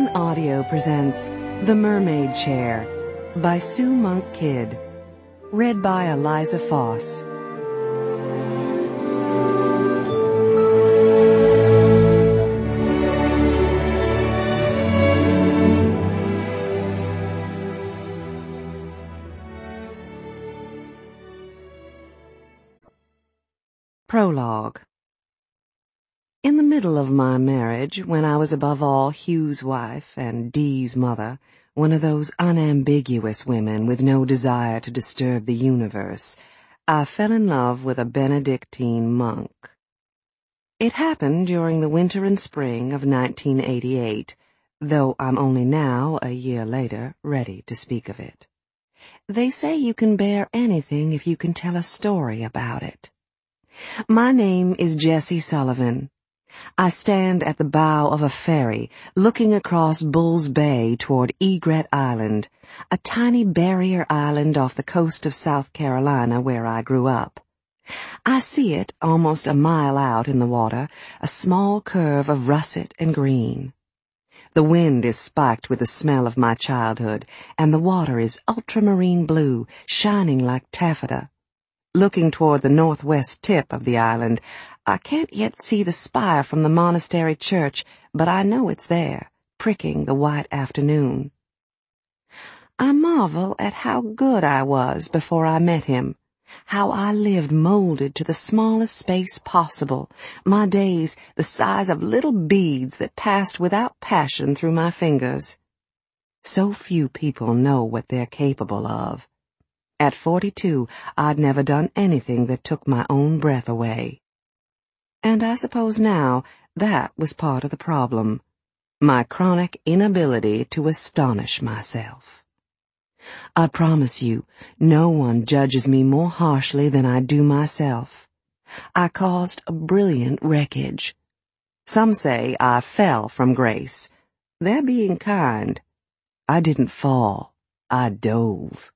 Penguin Audio presents The Mermaid Chair by Sue Monk Kidd. Read by Eliza Foss. Prologue. In the middle of my marriage, when I was above all Hugh's wife and Dee's mother, one of those unambiguous women with no desire to disturb the universe, I fell in love with a Benedictine monk. It happened during the winter and spring of 1988, though I'm only now, a year later, ready to speak of it. They say you can bear anything if you can tell a story about it. My name is Jessie Sullivan. I stand at the bow of a ferry, looking across Bull's Bay toward Egret Island, a tiny barrier island off the coast of South Carolina where I grew up. I see it almost a mile out in the water, a small curve of russet and green. The wind is spiked with the smell of my childhood, and the water is ultramarine blue, shining like taffeta. Looking toward the northwest tip of the island, I can't yet see the spire from the monastery church, but I know it's there, pricking the white afternoon. I marvel at how good I was before I met him, how I lived molded to the smallest space possible, my days the size of little beads that passed without passion through my fingers. So few people know what they're capable of. At 42, I'd never done anything that took my own breath away. And I suppose now that was part of the problem, my chronic inability to astonish myself. I promise you, no one judges me more harshly than I do myself. I caused a brilliant wreckage. Some say I fell from grace. They're being kind. I didn't fall. I dove.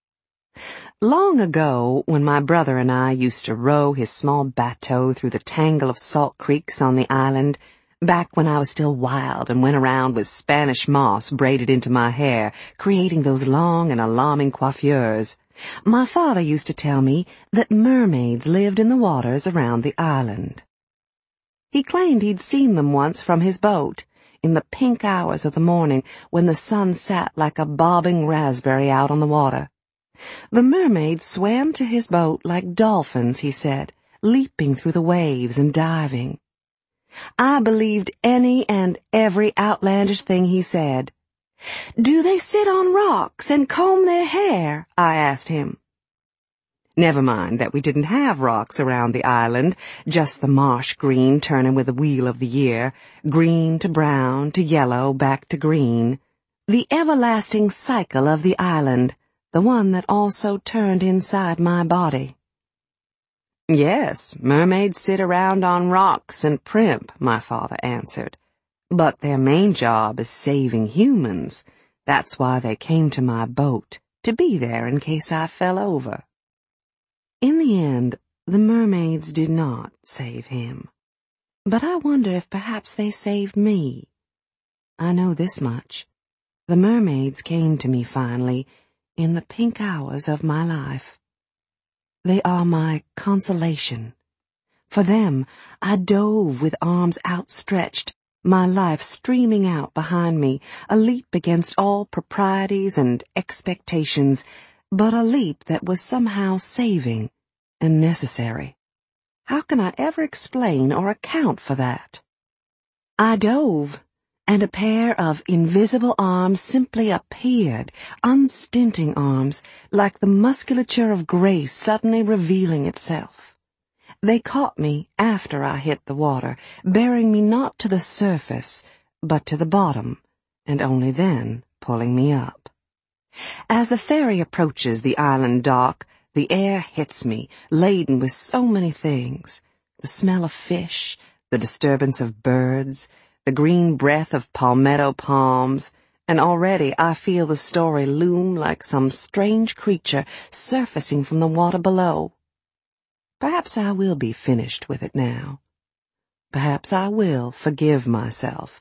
Long ago, when my brother and I used to row his small bateau through the tangle of salt creeks on the island, back when I was still wild and went around with Spanish moss braided into my hair, creating those long and alarming coiffures, my father used to tell me that mermaids lived in the waters around the island. He claimed he'd seen them once from his boat, in the pink hours of the morning when the sun sat like a bobbing raspberry out on the water. The mermaids swam to his boat like dolphins, he said, leaping through the waves and diving. I believed any and every outlandish thing he said. "Do they sit on rocks and comb their hair?" I asked him. Never mind that we didn't have rocks around the island, just the marsh green turning with the wheel of the year, green to brown to yellow back to green, the everlasting cycle of the island, the one that also turned inside my body. "Yes, mermaids sit around on rocks and primp," my father answered. "But their main job is saving humans. That's why they came to my boat, to be there in case I fell over." In the end, the mermaids did not save him. But I wonder if perhaps they saved me. I know this much. The mermaids came to me finally, in the pink hours of my life. They are my consolation. For them, I dove with arms outstretched, my life streaming out behind me, a leap against all proprieties and expectations, but a leap that was somehow saving and necessary. How can I ever explain or account for that? I dove, and a pair of invisible arms simply appeared, unstinting arms, like the musculature of grace suddenly revealing itself. They caught me after I hit the water, bearing me not to the surface, but to the bottom, and only then pulling me up. As the ferry approaches the island dock, the air hits me, laden with so many things: the smell of fish, the disturbance of birds, the green breath of palmetto palms, and already I feel the story loom like some strange creature surfacing from the water below. Perhaps I will be finished with it now. Perhaps I will forgive myself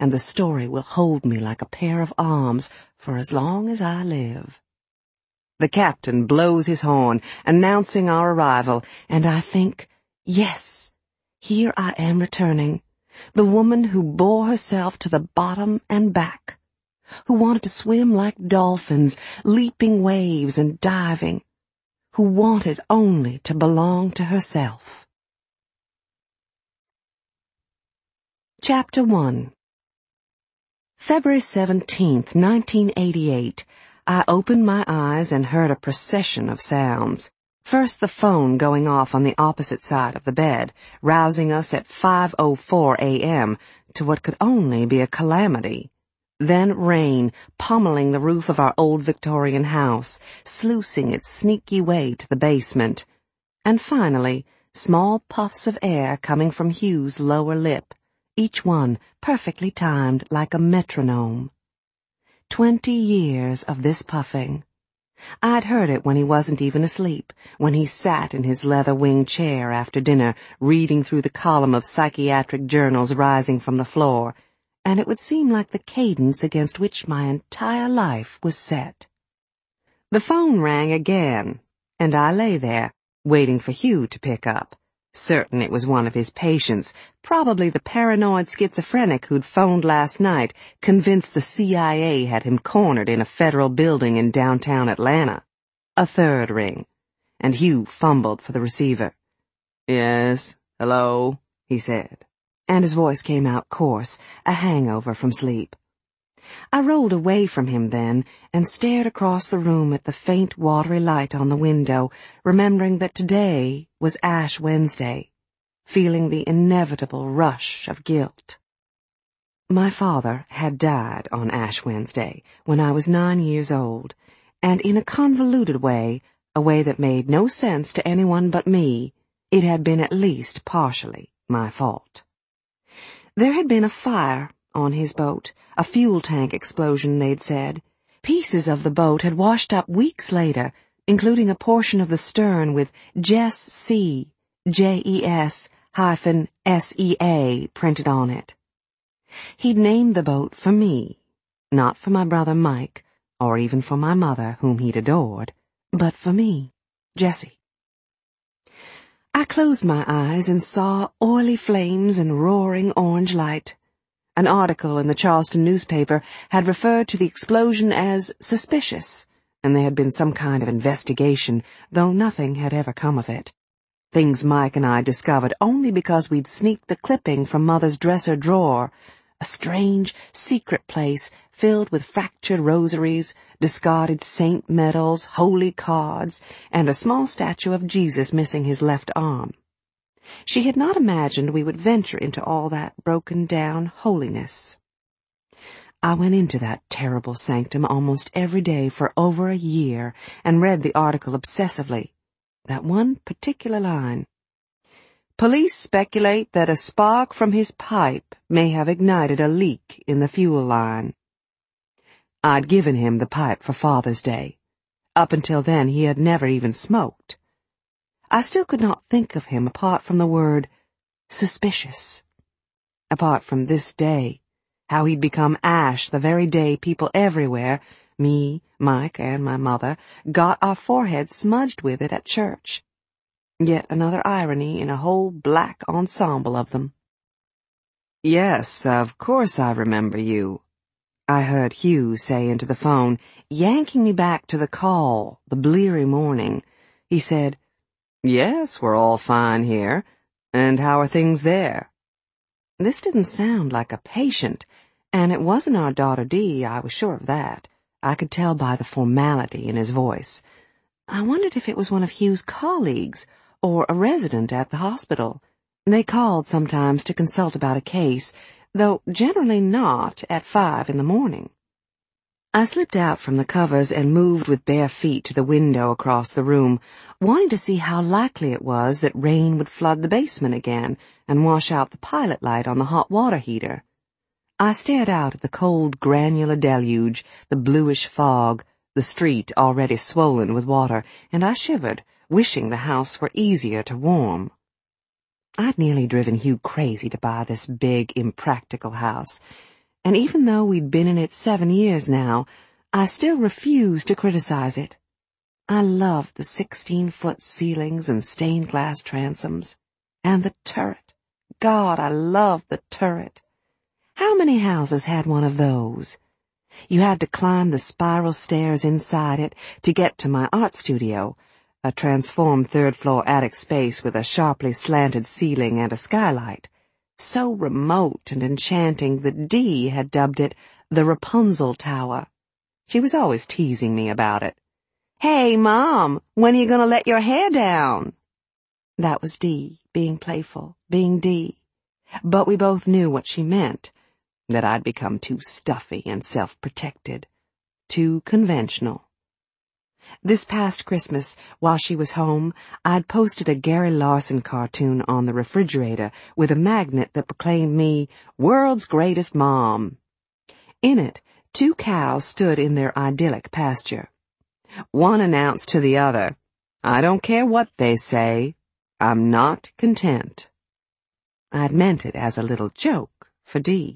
and the story will hold me like a pair of arms for as long as I live. The captain blows his horn, announcing our arrival, and I think, yes, here I am returning, the woman who bore herself to the bottom and back, who wanted to swim like dolphins, leaping waves and diving, who wanted only to belong to herself. Chapter 1. February 17th, 1988, I opened my eyes and heard a procession of sounds. First the phone going off on the opposite side of the bed, rousing us at 5:04 a.m. to what could only be a calamity. Then rain pummeling the roof of our old Victorian house, sluicing its sneaky way to the basement. And finally, small puffs of air coming from Hugh's lower lip, each one perfectly timed like a metronome. 20 years of this puffing. I'd heard it when he wasn't even asleep, when he sat in his leather-winged chair after dinner, reading through the column of psychiatric journals rising from the floor, and it would seem like the cadence against which my entire life was set. The phone rang again, and I lay there, waiting for Hugh to pick up. Certain it was one of his patients, probably the paranoid schizophrenic who'd phoned last night, convinced the CIA had him cornered in a federal building in downtown Atlanta. A third ring, and Hugh fumbled for the receiver. "Yes, hello," he said, and his voice came out coarse, a hangover from sleep. I rolled away from him then and stared across the room at the faint watery light on the window, remembering that today was Ash Wednesday, feeling the inevitable rush of guilt. My father had died on Ash Wednesday when I was 9 years old, and in a convoluted way, a way that made no sense to anyone but me, it had been at least partially my fault. There had been a fire on his boat, a fuel tank explosion, they'd said. Pieces of the boat had washed up weeks later, including a portion of the stern with Jess C, JES-SEA printed on it. He'd named the boat for me, not for my brother Mike, or even for my mother, whom he'd adored, but for me, Jessie. I closed my eyes and saw oily flames and roaring orange light. An article in the Charleston newspaper had referred to the explosion as suspicious, and there had been some kind of investigation, though nothing had ever come of it. Things Mike and I discovered only because we'd sneaked the clipping from Mother's dresser drawer, a strange, secret place filled with fractured rosaries, discarded saint medals, holy cards, and a small statue of Jesus missing his left arm. She had not imagined we would venture into all that broken-down holiness. I went into that terrible sanctum almost every day for over a year and read the article obsessively. That one particular line. Police speculate that a spark from his pipe may have ignited a leak in the fuel line. I'd given him the pipe for Father's Day. Up until then he had never even smoked. I still could not think of him apart from the word suspicious. Apart from this day, how he'd become ash the very day people everywhere, me, Mike, and my mother, got our foreheads smudged with it at church. Yet another irony in a whole black ensemble of them. "Yes, of course I remember you," I heard Hugh say into the phone, yanking me back to the call, the bleary morning. He said, "Yes, we're all fine here. And how are things there?" This didn't sound like a patient, and it wasn't our daughter Dee, I was sure of that. I could tell by the formality in his voice. I wondered if it was one of Hugh's colleagues, or a resident at the hospital. They called sometimes to consult about a case, though generally not at 5 in the morning. I slipped out from the covers and moved with bare feet to the window across the room, wanting to see how likely it was that rain would flood the basement again and wash out the pilot light on the hot water heater. I stared out at the cold granular deluge, the bluish fog, the street already swollen with water, and I shivered, wishing the house were easier to warm. I'd nearly driven Hugh crazy to buy this big, impractical house. and even though we'd been in it 7 years now, I still refused to criticize it. I loved the 16-foot ceilings and stained glass transoms. And the turret. God, I loved the turret. How many houses had one of those? You had to climb the spiral stairs inside it to get to my art studio, a transformed third-floor attic space with a sharply slanted ceiling and a skylight. So remote and enchanting that Dee had dubbed it the Rapunzel Tower. She was always teasing me about it. "Hey, Mom, when are you going to let your hair down?" That was Dee, being playful, being Dee. But we both knew what she meant, that I'd become too stuffy and self-protected, too conventional. This past Christmas, while she was home, I'd posted a Gary Larson cartoon on the refrigerator with a magnet that proclaimed me world's greatest mom. In it, 2 cows stood in their idyllic pasture. One announced to the other, "I don't care what they say, I'm not content." I'd meant it as a little joke for Dee.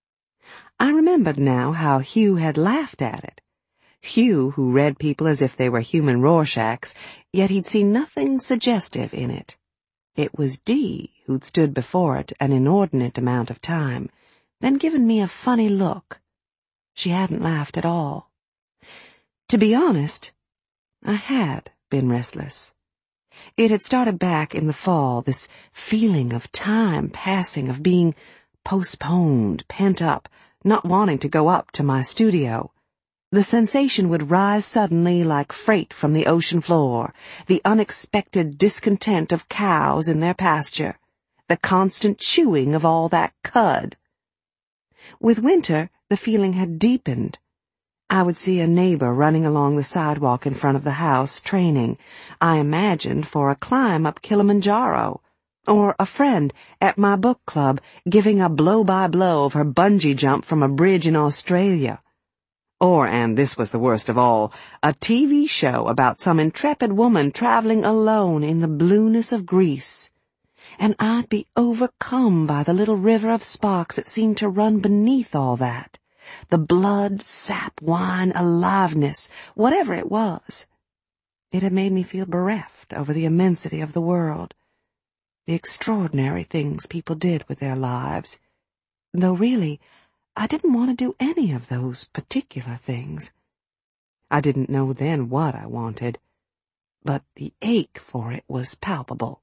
I remembered now how Hugh had laughed at it. Hugh, who read people as if they were human Rorschachs, yet he'd seen nothing suggestive in it. It was Dee who'd stood before it an inordinate amount of time, then given me a funny look. She hadn't laughed at all. To be honest, I had been restless. It had started back in the fall, this feeling of time passing, of being postponed, pent up, not wanting to go up to my studio. The sensation would rise suddenly like freight from the ocean floor, the unexpected discontent of cows in their pasture, the constant chewing of all that cud. With winter, the feeling had deepened. I would see a neighbor running along the sidewalk in front of the house, training, I imagined, for a climb up Kilimanjaro, or a friend at my book club giving a blow-by-blow of her bungee jump from a bridge in Australia. Or, and this was the worst of all, a TV show about some intrepid woman traveling alone in the blueness of Greece. And I'd be overcome by the little river of sparks that seemed to run beneath all that. The blood, sap, wine, aliveness, whatever it was. It had made me feel bereft over the immensity of the world, the extraordinary things people did with their lives, though really, I didn't want to do any of those particular things. I didn't know then what I wanted, but the ache for it was palpable.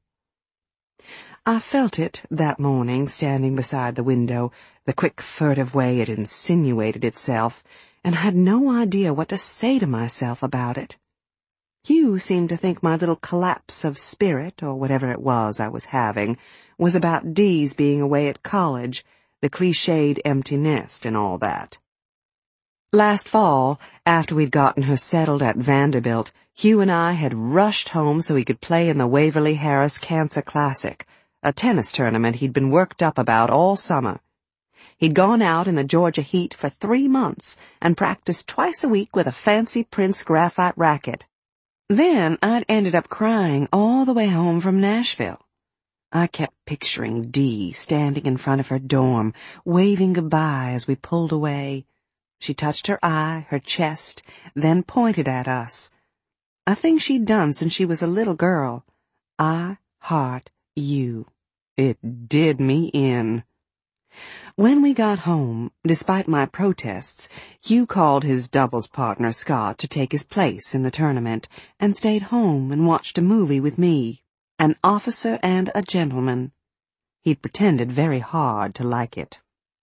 I felt it that morning, standing beside the window, the quick, furtive way it insinuated itself, and had no idea what to say to myself about it. Hugh seemed to think my little collapse of spirit, or whatever it was I was having, was about Dee's being away at college, the cliched empty nest and all that. Last fall, after we'd gotten her settled at Vanderbilt, Hugh and I had rushed home so he could play in the Waverly Harris Cancer Classic, a tennis tournament he'd been worked up about all summer. He'd gone out in the Georgia heat for 3 months and practiced twice a week with a fancy Prince graphite racket. Then I'd ended up crying all the way home from Nashville. I kept picturing Dee standing in front of her dorm, waving goodbye as we pulled away. She touched her eye, her chest, then pointed at us. A thing she'd done since she was a little girl. I heart you. It did me in. When we got home, despite my protests, Hugh called his doubles partner Scott to take his place in the tournament and stayed home and watched a movie with me, An Officer and a Gentleman. He'd pretended very hard to like it.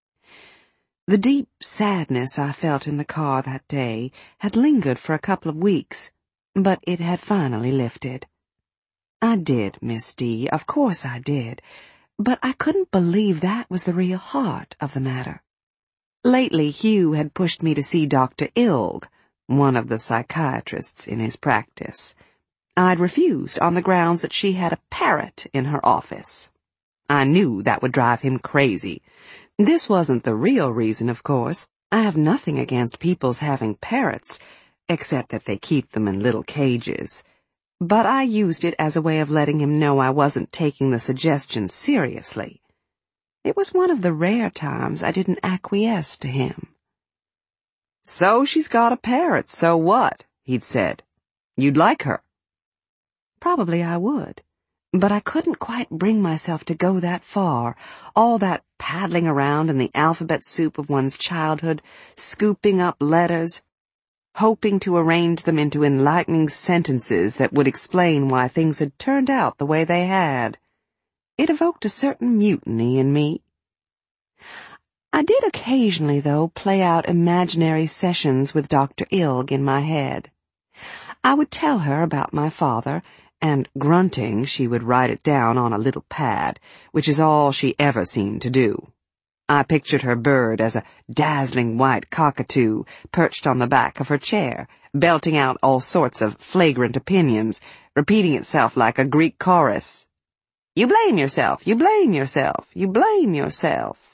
The deep sadness I felt in the car that day had lingered for a couple of weeks, but it had finally lifted. I did miss Dee, of course I did, but I couldn't believe that was the real heart of the matter. Lately, Hugh had pushed me to see Dr. Ilg, one of the psychiatrists in his practice. I'd refused on the grounds that she had a parrot in her office. I knew that would drive him crazy. This wasn't the real reason, of course. I have nothing against people's having parrots, except that they keep them in little cages. But I used it as a way of letting him know I wasn't taking the suggestion seriously. It was one of the rare times I didn't acquiesce to him. "So she's got a parrot, so what?" he'd said. "You'd like her." Probably I would, but I couldn't quite bring myself to go that far, all that paddling around in the alphabet soup of one's childhood, scooping up letters, hoping to arrange them into enlightening sentences that would explain why things had turned out the way they had. It evoked a certain mutiny in me. I did occasionally, though, play out imaginary sessions with Dr. Ilg in my head. I would tell her about my father, and grunting, she would write it down on a little pad, which is all she ever seemed to do. I pictured her bird as a dazzling white cockatoo perched on the back of her chair, belting out all sorts of flagrant opinions, repeating itself like a Greek chorus. "You blame yourself, you blame yourself, you blame yourself."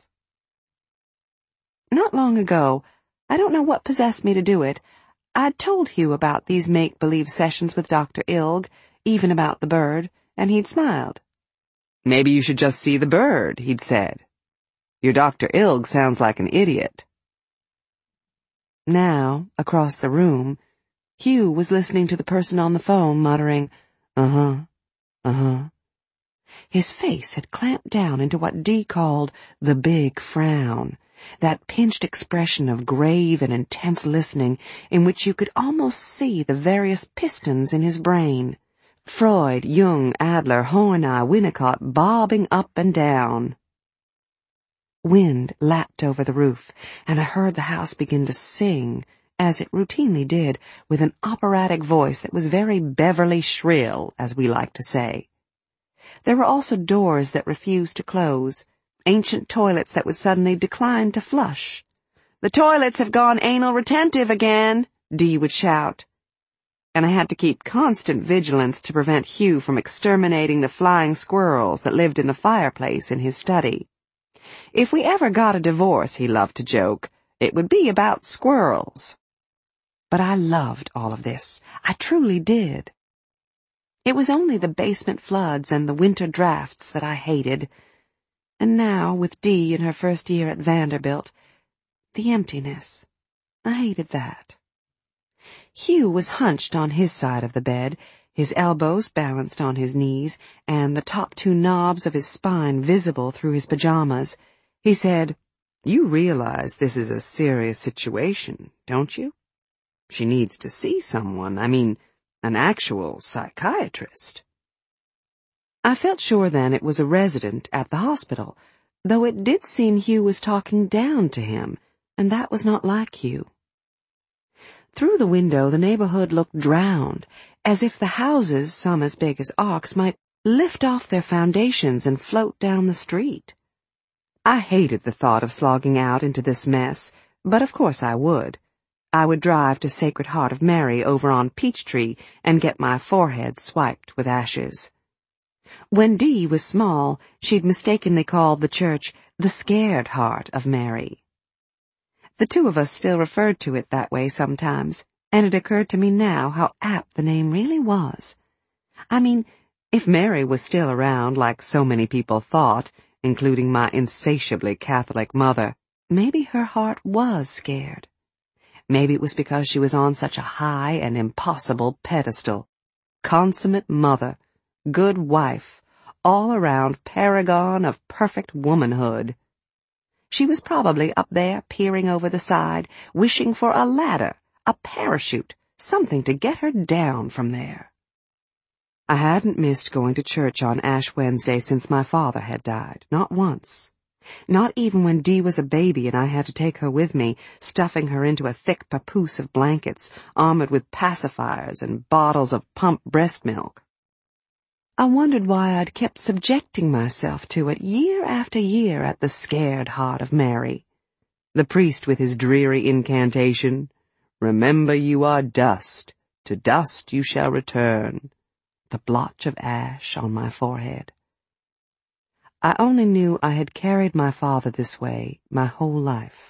Not long ago, I don't know what possessed me to do it, I'd told Hugh about these make-believe sessions with Dr. Ilg, even about the bird, and he'd smiled. "Maybe you should just see the bird," he'd said. "Your Dr. Ilg sounds like an idiot." Now, across the room, Hugh was listening to the person on the phone muttering, "Uh-huh, uh-huh." His face had clamped down into what Dee called the big frown, that pinched expression of grave and intense listening in which you could almost see the various pistons in his brain. Freud, Jung, Adler, Horney, Winnicott bobbing up and down. Wind lapped over the roof, and I heard the house begin to sing, as it routinely did, with an operatic voice that was very Beverly shrill, as we like to say. There were also doors that refused to close, ancient toilets that would suddenly decline to flush. "The toilets have gone anal retentive again," Dee would shout. And I had to keep constant vigilance to prevent Hugh from exterminating the flying squirrels that lived in the fireplace in his study. If we ever got a divorce, he loved to joke, it would be about squirrels. But I loved all of this. I truly did. It was only the basement floods and the winter drafts that I hated. And now, with Dee in her first year at Vanderbilt, the emptiness. I hated that. Hugh was hunched on his side of the bed, his elbows balanced on his knees, and the top two knobs of his spine visible through his pajamas. He said, "You realize this is a serious situation, don't you? She needs to see someone, an actual psychiatrist." I felt sure then it was a resident at the hospital, though it did seem Hugh was talking down to him, and that was not like Hugh. Through the window the neighborhood looked drowned, as if the houses, some as big as arks, might lift off their foundations and float down the street. I hated the thought of slogging out into this mess, but of course I would. I would drive to Sacred Heart of Mary over on Peachtree and get my forehead swiped with ashes. When Dee was small, she'd mistakenly called the church the Scared Heart of Mary. The two of us still referred to it that way sometimes, and it occurred to me now how apt the name really was. If Mary was still around like so many people thought, including my insatiably Catholic mother, maybe her heart was scared. Maybe it was because she was on such a high and impossible pedestal. Consummate mother, good wife, all-around paragon of perfect womanhood. She was probably up there peering over the side, wishing for a ladder, a parachute, something to get her down from there. I hadn't missed going to church on Ash Wednesday since my father had died, not once. Not even when Dee was a baby and I had to take her with me, stuffing her into a thick papoose of blankets, armored with pacifiers and bottles of pumped breast milk. I wondered why I'd kept subjecting myself to it year after year at the Scared Heart of Mary. The priest with his dreary incantation, "Remember you are dust, to dust you shall return," the blotch of ash on my forehead. I only knew I had carried my father this way my whole life.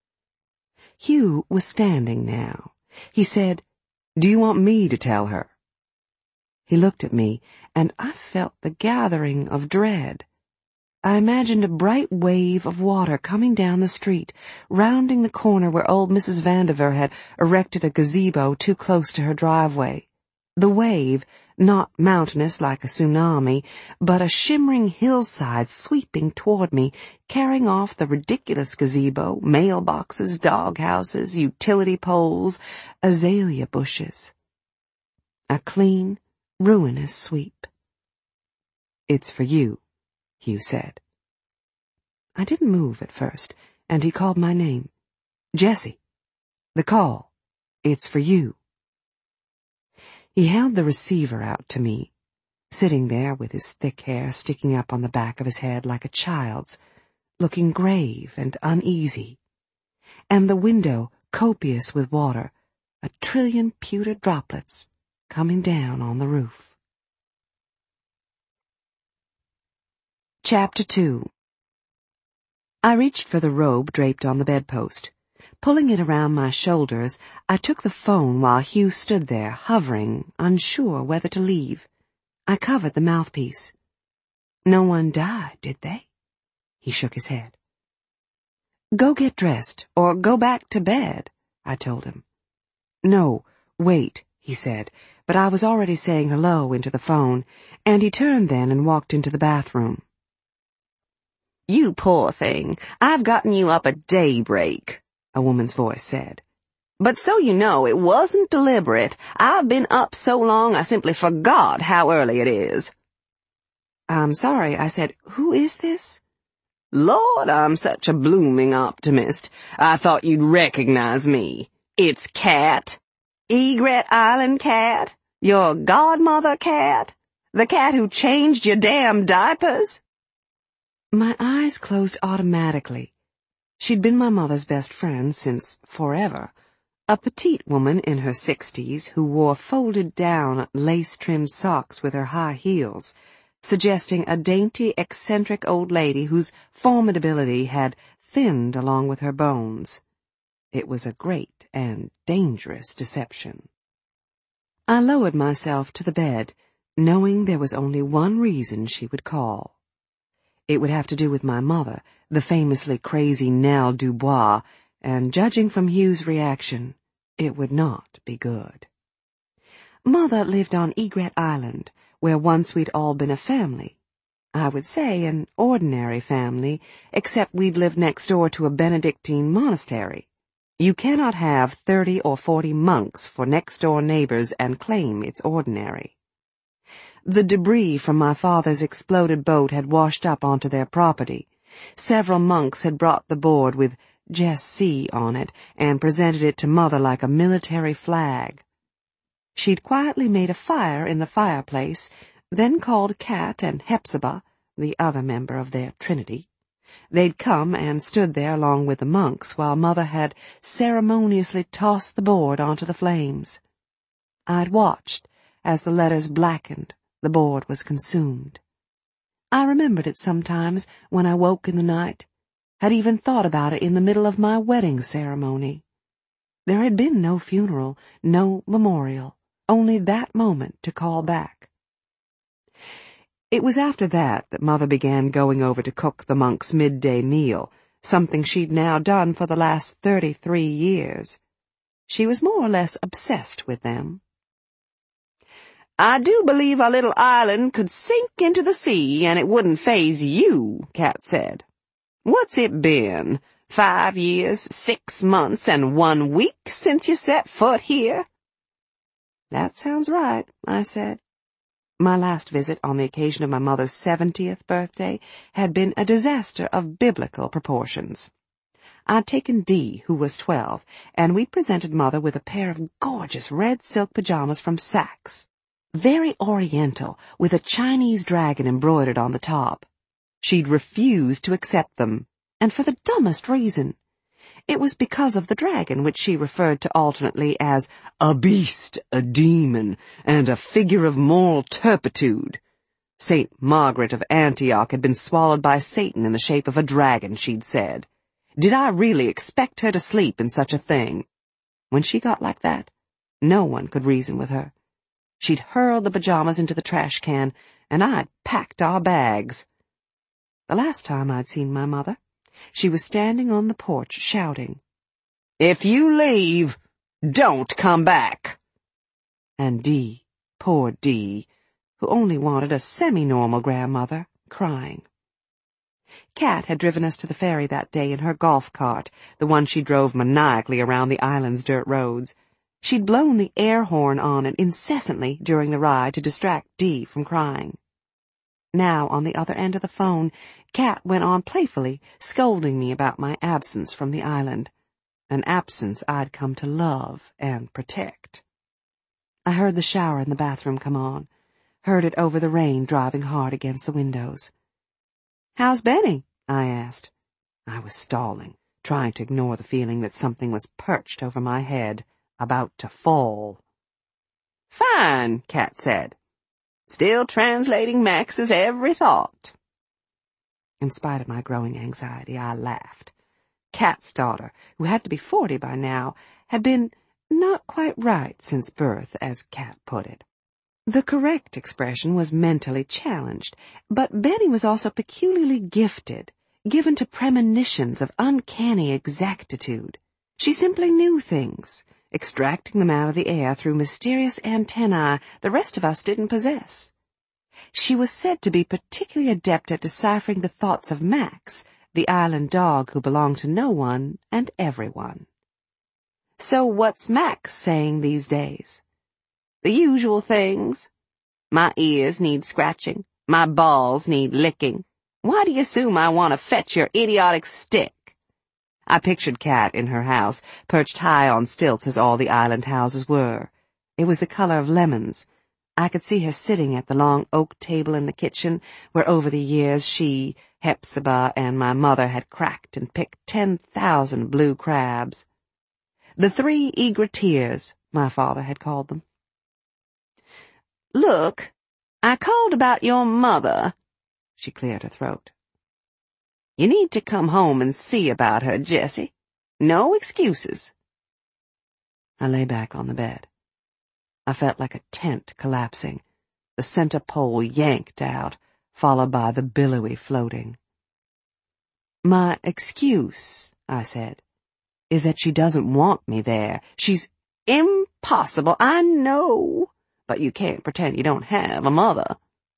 Hugh was standing now. He said, "Do you want me to tell her?" He looked at me, and I felt the gathering of dread. I imagined a bright wave of water coming down the street, rounding the corner where old Mrs. Vandiver had erected a gazebo too close to her driveway. The wave, not mountainous like a tsunami, but a shimmering hillside sweeping toward me, carrying off the ridiculous gazebo, mailboxes, doghouses, utility poles, azalea bushes. A clean, ruinous sweep. "It's for you," Hugh said. I didn't move at first, and he called my name. "Jessie, the call. It's for you." He held the receiver out to me, sitting there with his thick hair sticking up on the back of his head like a child's, looking grave and uneasy, and the window copious with water, a trillion pewter droplets coming down on the roof. Chapter 2. I reached for the robe draped on the bedpost. Pulling it around my shoulders, I took the phone while Hugh stood there, hovering, unsure whether to leave. I covered the mouthpiece. "No one died, did they?" He shook his head. "Go get dressed, or go back to bed," I told him. "No, wait," he said, but I was already saying hello into the phone, and he turned then and walked into the bathroom. "You poor thing, I've gotten you up at daybreak," a woman's voice said. "But so you know, it wasn't deliberate. I've been up so long I simply forgot how early it is." "I'm sorry," I said. "Who is this?" "Lord, I'm such a blooming optimist. I thought you'd recognize me. It's Cat. Egret Island Cat. Your godmother Cat. The cat who changed your damn diapers." My eyes closed automatically. She'd been my mother's best friend since forever, a petite woman in her 60s who wore folded-down, lace-trimmed socks with her high heels, suggesting a dainty, eccentric old lady whose formidability had thinned along with her bones. It was a great and dangerous deception. I lowered myself to the bed, knowing there was only one reason she would call. It would have to do with my mother, the famously crazy Nell Dubois, and judging from Hugh's reaction, it would not be good. Mother lived on Egret Island, where once we'd all been a family. I would say an ordinary family, except we'd lived next door to a Benedictine monastery. You cannot have 30 or 40 monks for next-door neighbors and claim it's ordinary. The debris from my father's exploded boat had washed up onto their property. Several monks had brought the board with Jess C. on it and presented it to Mother like a military flag. She'd quietly made a fire in the fireplace, then called Cat and Hepzibah, the other member of their trinity. They'd come and stood there along with the monks while Mother had ceremoniously tossed the board onto the flames. I'd watched as the letters blackened. The board was consumed. I remembered it sometimes when I woke in the night, had even thought about it in the middle of my wedding ceremony. There had been no funeral, no memorial, only that moment to call back. It was after that Mother began going over to cook the monks' midday meal, something she'd now done for the last 33 years. She was more or less obsessed with them. "I do believe our little island could sink into the sea and it wouldn't faze you," Cat said. "What's it been? 5 years, 6 months, and 1 week since you set foot here?" "That sounds right," I said. My last visit on the occasion of my mother's 70th birthday had been a disaster of biblical proportions. I'd taken Dee, who was 12, and we'd presented Mother with a pair of gorgeous red silk pajamas from Saks. Very oriental, with a Chinese dragon embroidered on the top. She'd refused to accept them, and for the dumbest reason. It was because of the dragon, which she referred to alternately as a beast, a demon, and a figure of moral turpitude. St. Margaret of Antioch had been swallowed by Satan in the shape of a dragon, she'd said. Did I really expect her to sleep in such a thing? When she got like that, no one could reason with her. She'd hurled the pajamas into the trash can, and I'd packed our bags. The last time I'd seen my mother, she was standing on the porch shouting, "If you leave, don't come back." And Dee, poor Dee, who only wanted a semi-normal grandmother, crying. Kat had driven us to the ferry that day in her golf cart, the one she drove maniacally around the island's dirt roads. She'd blown the air horn on it incessantly during the ride to distract Dee from crying. Now, on the other end of the phone, Kat went on playfully, scolding me about my absence from the island, an absence I'd come to love and protect. I heard the shower in the bathroom come on, heard it over the rain driving hard against the windows. "How's Benny?" I asked. I was stalling, trying to ignore the feeling that something was perched over my head, about to fall. "Fine," Kat said. "Still translating Max's every thought." In spite of my growing anxiety, I laughed. Kat's daughter, who had to be 40 by now, had been not quite right since birth, as Kat put it. The correct expression was mentally challenged, but Benny was also peculiarly gifted, given to premonitions of uncanny exactitude. She simply knew things, extracting them out of the air through mysterious antennae the rest of us didn't possess. She was said to be particularly adept at deciphering the thoughts of Max, the island dog who belonged to no one and everyone. "So what's Max saying these days?" "The usual things. My ears need scratching. My balls need licking. Why do you assume I want to fetch your idiotic stick?" I pictured Kat in her house, perched high on stilts as all the island houses were. It was the color of lemons. I could see her sitting at the long oak table in the kitchen, where over the years she, Hepzibah, and my mother had cracked and picked 10,000 blue crabs. The 3 egretiers, my father had called them. "Look, I called about your mother." She cleared her throat. "You need to come home and see about her, Jessie. No excuses." I lay back on the bed. I felt like a tent collapsing, the center pole yanked out, followed by the billowy floating. "My excuse," I said, "is that she doesn't want me there. She's—" "Impossible, I know. But you can't pretend you don't have a mother."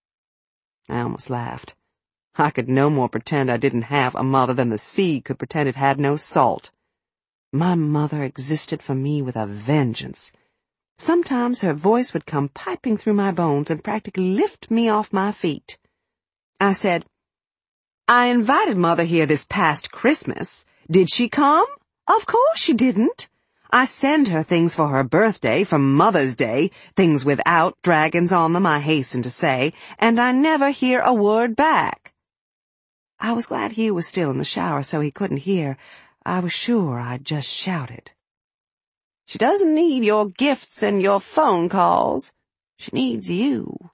I almost laughed. I could no more pretend I didn't have a mother than the sea could pretend it had no salt. My mother existed for me with a vengeance. Sometimes her voice would come piping through my bones and practically lift me off my feet. I said, "I invited Mother here this past Christmas. Did she come? Of course she didn't. I send her things for her birthday, for Mother's Day, things without dragons on them, I hasten to say, and I never hear a word back." I was glad Hugh was still in the shower so he couldn't hear. I was sure I'd just shouted. "She doesn't need your gifts and your phone calls. She needs you."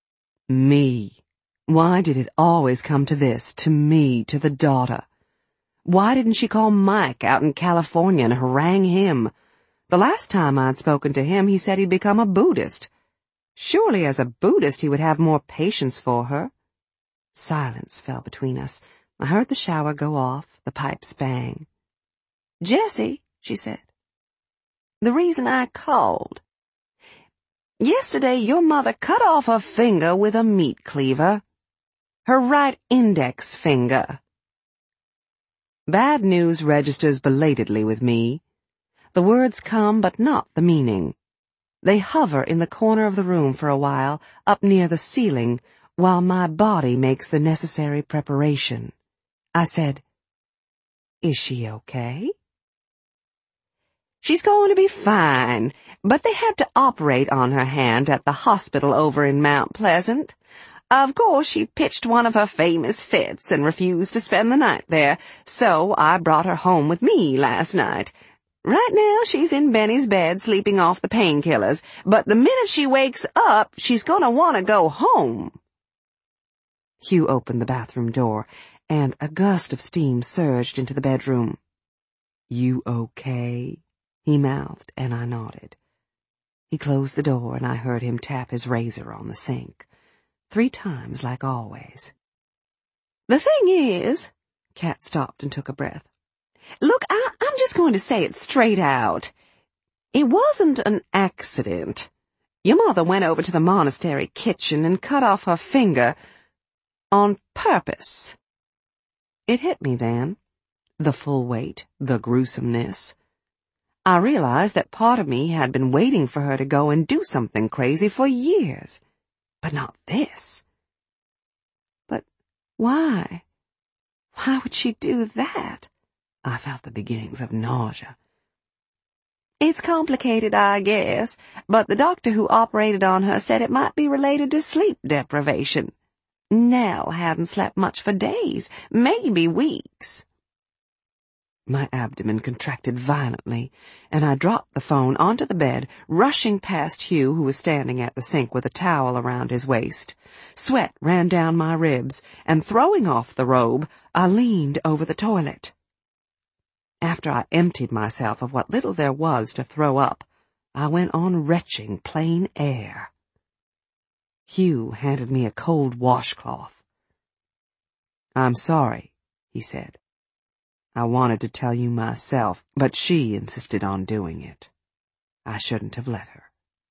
Me. Why did it always come to this, to me, to the daughter? Why didn't she call Mike out in California and harangue him? The last time I'd spoken to him, he said he'd become a Buddhist. Surely as a Buddhist he would have more patience for her. Silence fell between us. I heard the shower go off, the pipes bang. "Jessie," she said, "the reason I called. Yesterday your mother cut off her finger with a meat cleaver. Her right index finger." Bad news registers belatedly with me. The words come, but not the meaning. They hover in the corner of the room for a while, up near the ceiling, while my body makes the necessary preparation. I said, "Is she okay?" "She's going to be fine, but they had to operate on her hand at the hospital over in Mount Pleasant. Of course, she pitched one of her famous fits and refused to spend the night there, so I brought her home with me last night. Right now, she's in Benny's bed sleeping off the painkillers, but the minute she wakes up, she's gonna want to go home." Hugh opened the bathroom door, and a gust of steam surged into the bedroom. "You okay?" he mouthed, and I nodded. He closed the door, and I heard him tap his razor on the sink. 3 times, like always. The thing is, Kat stopped and took a breath. Look, I'm just going to say it straight out. It wasn't an accident. Your mother went over to the monastery kitchen and cut off her finger on purpose. It hit me then, the full weight, the gruesomeness. I realized that part of me had been waiting for her to go and do something crazy for years, but not this. But why? Why would she do that? I felt the beginnings of nausea. It's complicated, I guess, but the doctor who operated on her said it might be related to sleep deprivation. Nell hadn't slept much for days, maybe weeks. My abdomen contracted violently, and I dropped the phone onto the bed, rushing past Hugh, who was standing at the sink with a towel around his waist. Sweat ran down my ribs, and throwing off the robe, I leaned over the toilet. After I emptied myself of what little there was to throw up, I went on retching plain air. Hugh handed me a cold washcloth. "I'm sorry," he said. "I wanted to tell you myself, but she insisted on doing it. I shouldn't have let her."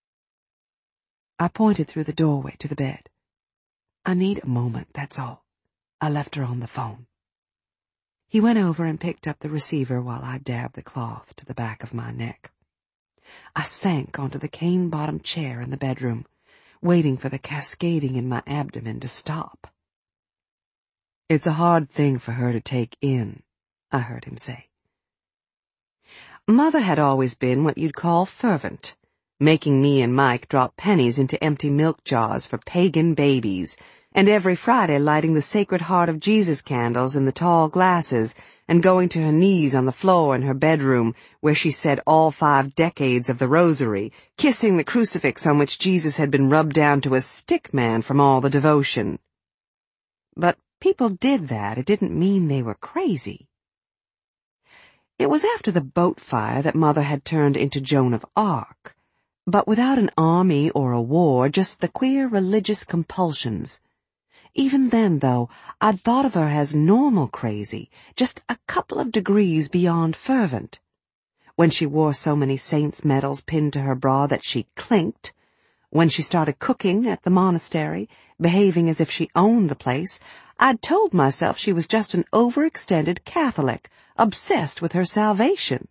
I pointed through the doorway to the bed. "I need a moment, that's all. I left her on the phone." He went over and picked up the receiver while I dabbed the cloth to the back of my neck. I sank onto the cane-bottomed chair in the bedroom, waiting for the cascading in my abdomen to stop. "It's a hard thing for her to take in," I heard him say. Mother had always been what you'd call fervent, making me and Mike drop pennies into empty milk jars for pagan babies, and every Friday lighting the Sacred Heart of Jesus candles in the tall glasses and going to her knees on the floor in her bedroom where she said all 5 decades of the rosary, kissing the crucifix on which Jesus had been rubbed down to a stick man from all the devotion. But people did that. It didn't mean they were crazy. It was after the boat fire that Mother had turned into Joan of Arc, but without an army or a war, just the queer religious compulsions. Even then, though, I'd thought of her as normal crazy, just a couple of degrees beyond fervent. When she wore so many saints' medals pinned to her bra that she clinked, when she started cooking at the monastery, behaving as if she owned the place, I'd told myself she was just an overextended Catholic, obsessed with her salvation.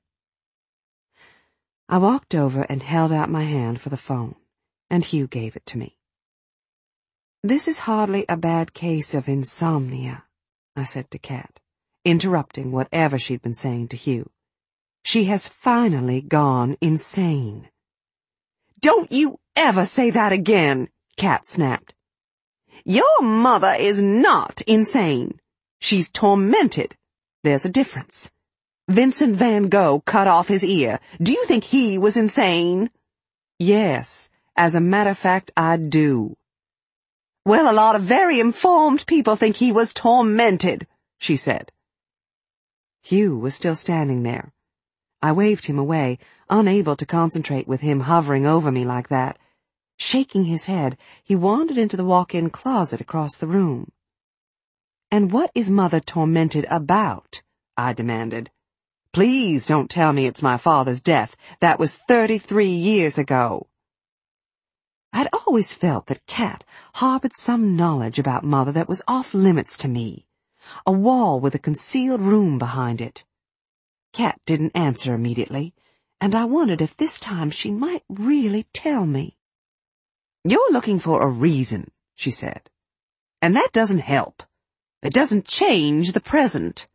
I walked over and held out my hand for the phone, and Hugh gave it to me. "This is hardly a bad case of insomnia," I said to Kat, interrupting whatever she'd been saying to Hugh. "She has finally gone insane." "Don't you ever say that again," Kat snapped. "Your mother is not insane. She's tormented. There's a difference. Vincent van Gogh cut off his ear. Do you think he was insane?" "Yes, as a matter of fact, I do." "Well, a lot of very informed people think he was tormented," she said. Hugh was still standing there. I waved him away, unable to concentrate with him hovering over me like that. Shaking his head, he wandered into the walk-in closet across the room. "And what is Mother tormented about?" I demanded. "Please don't tell me it's my father's death. That was 33 years ago." I'd always felt that Kat harbored some knowledge about Mother that was off-limits to me, a wall with a concealed room behind it. Kat didn't answer immediately, and I wondered if this time she might really tell me. "You're looking for a reason," she said, "and that doesn't help. It doesn't change the present."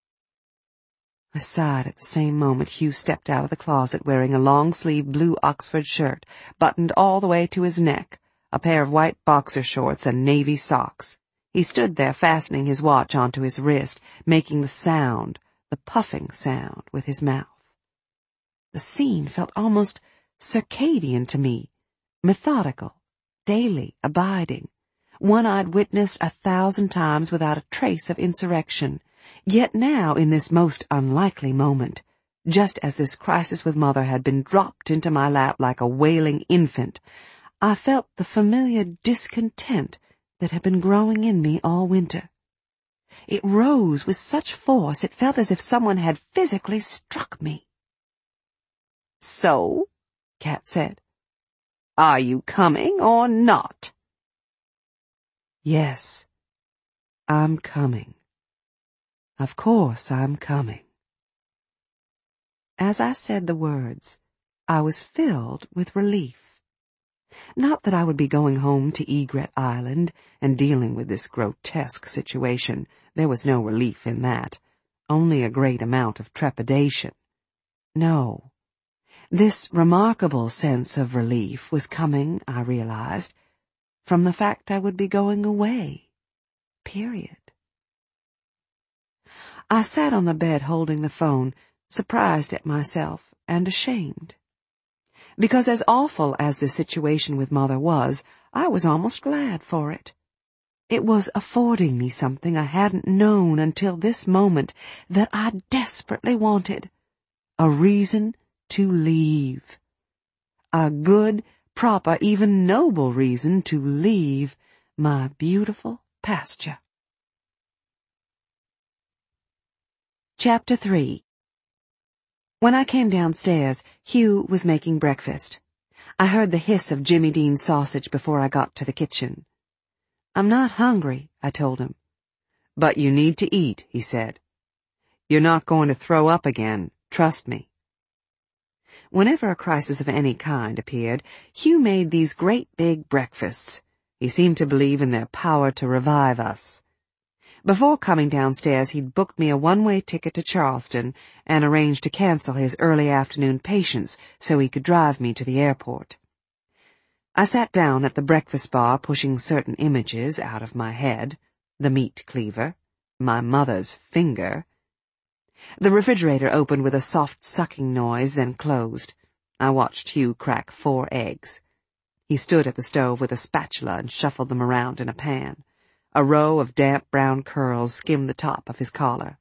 I sighed at the same moment Hugh stepped out of the closet wearing a long-sleeved blue Oxford shirt, buttoned all the way to his neck, a pair of white boxer shorts and navy socks. He stood there fastening his watch onto his wrist, making the sound, the puffing sound, with his mouth. The scene felt almost circadian to me, methodical, daily, abiding, one I'd witnessed 1,000 times without a trace of insurrection. Yet now, in this most unlikely moment, just as this crisis with Mother had been dropped into my lap like a wailing infant, I felt the familiar discontent that had been growing in me all winter. It rose with such force it felt as if someone had physically struck me. "So," Kat said, "are you coming or not?" "Yes, I'm coming. Of course I'm coming." As I said the words, I was filled with relief. Not that I would be going home to Egret Island and dealing with this grotesque situation. There was no relief in that, only a great amount of trepidation. No, this remarkable sense of relief was coming, I realized, from the fact I would be going away. Period. I sat on the bed holding the phone, surprised at myself and ashamed. Because as awful as the situation with Mother was, I was almost glad for it. It was affording me something I hadn't known until this moment that I desperately wanted. A reason to leave. A good, proper, even noble reason to leave my beautiful pasture. Chapter 3. When I came downstairs, Hugh was making breakfast. I heard the hiss of Jimmy Dean's sausage before I got to the kitchen. "I'm not hungry," I told him. "But you need to eat," he said. "You're not going to throw up again, trust me." Whenever a crisis of any kind appeared, Hugh made these great big breakfasts. He seemed to believe in their power to revive us. Before coming downstairs, he'd booked me a one-way ticket to Charleston and arranged to cancel his early afternoon patients so he could drive me to the airport. I sat down at the breakfast bar, pushing certain images out of my head. The meat cleaver. My mother's finger. The refrigerator opened with a soft sucking noise, then closed. I watched Hugh crack 4 eggs. He stood at the stove with a spatula and shuffled them around in a pan. A row of damp brown curls skimmed the top of his collar.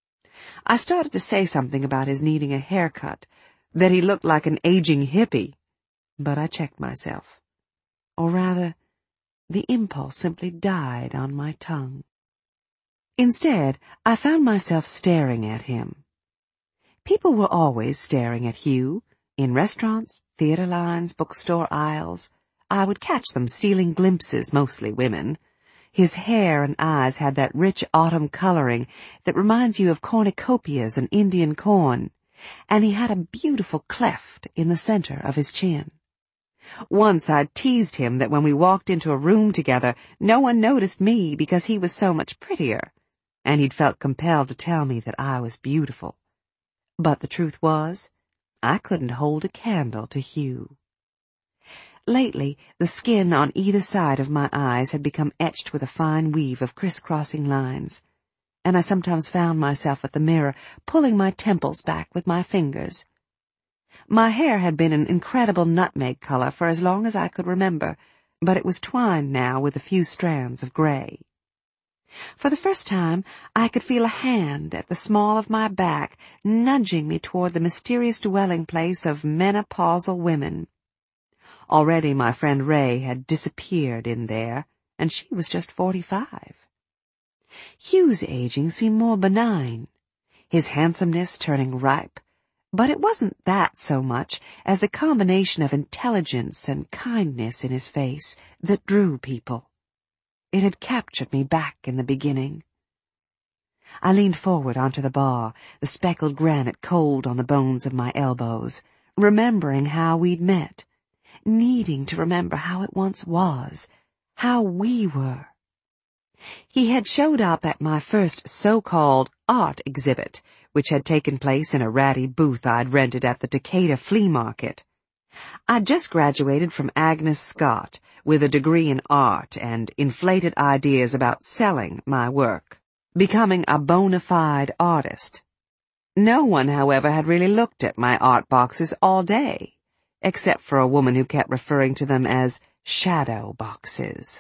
I started to say something about his needing a haircut, that he looked like an aging hippie, but I checked myself. Or rather, the impulse simply died on my tongue. Instead, I found myself staring at him. People were always staring at Hugh, in restaurants, theater lines, bookstore aisles. I would catch them stealing glimpses, mostly women. His hair and eyes had that rich autumn coloring that reminds you of cornucopias and Indian corn, and he had a beautiful cleft in the center of his chin. Once I'd teased him that when we walked into a room together, no one noticed me because he was so much prettier, and he'd felt compelled to tell me that I was beautiful. But the truth was, I couldn't hold a candle to Hugh. Lately, the skin on either side of my eyes had become etched with a fine weave of crisscrossing lines, and I sometimes found myself at the mirror pulling my temples back with my fingers. My hair had been an incredible nutmeg color for as long as I could remember, but it was twined now with a few strands of gray. For the first time, I could feel a hand at the small of my back nudging me toward the mysterious dwelling place of menopausal women. Already my friend Ray had disappeared in there, and she was just 45. Hugh's aging seemed more benign, his handsomeness turning ripe, but it wasn't that so much as the combination of intelligence and kindness in his face that drew people. It had captured me back in the beginning. I leaned forward onto the bar, the speckled granite cold on the bones of my elbows, remembering how we'd met, needing to remember how it once was, how we were. He had showed up at my first so-called art exhibit, which had taken place in a ratty booth I'd rented at the Decatur flea market. I'd just graduated from Agnes Scott with a degree in art and inflated ideas about selling my work, becoming a bona fide artist. No one, however, had really looked at my art boxes all day, except for a woman who kept referring to them as shadow boxes.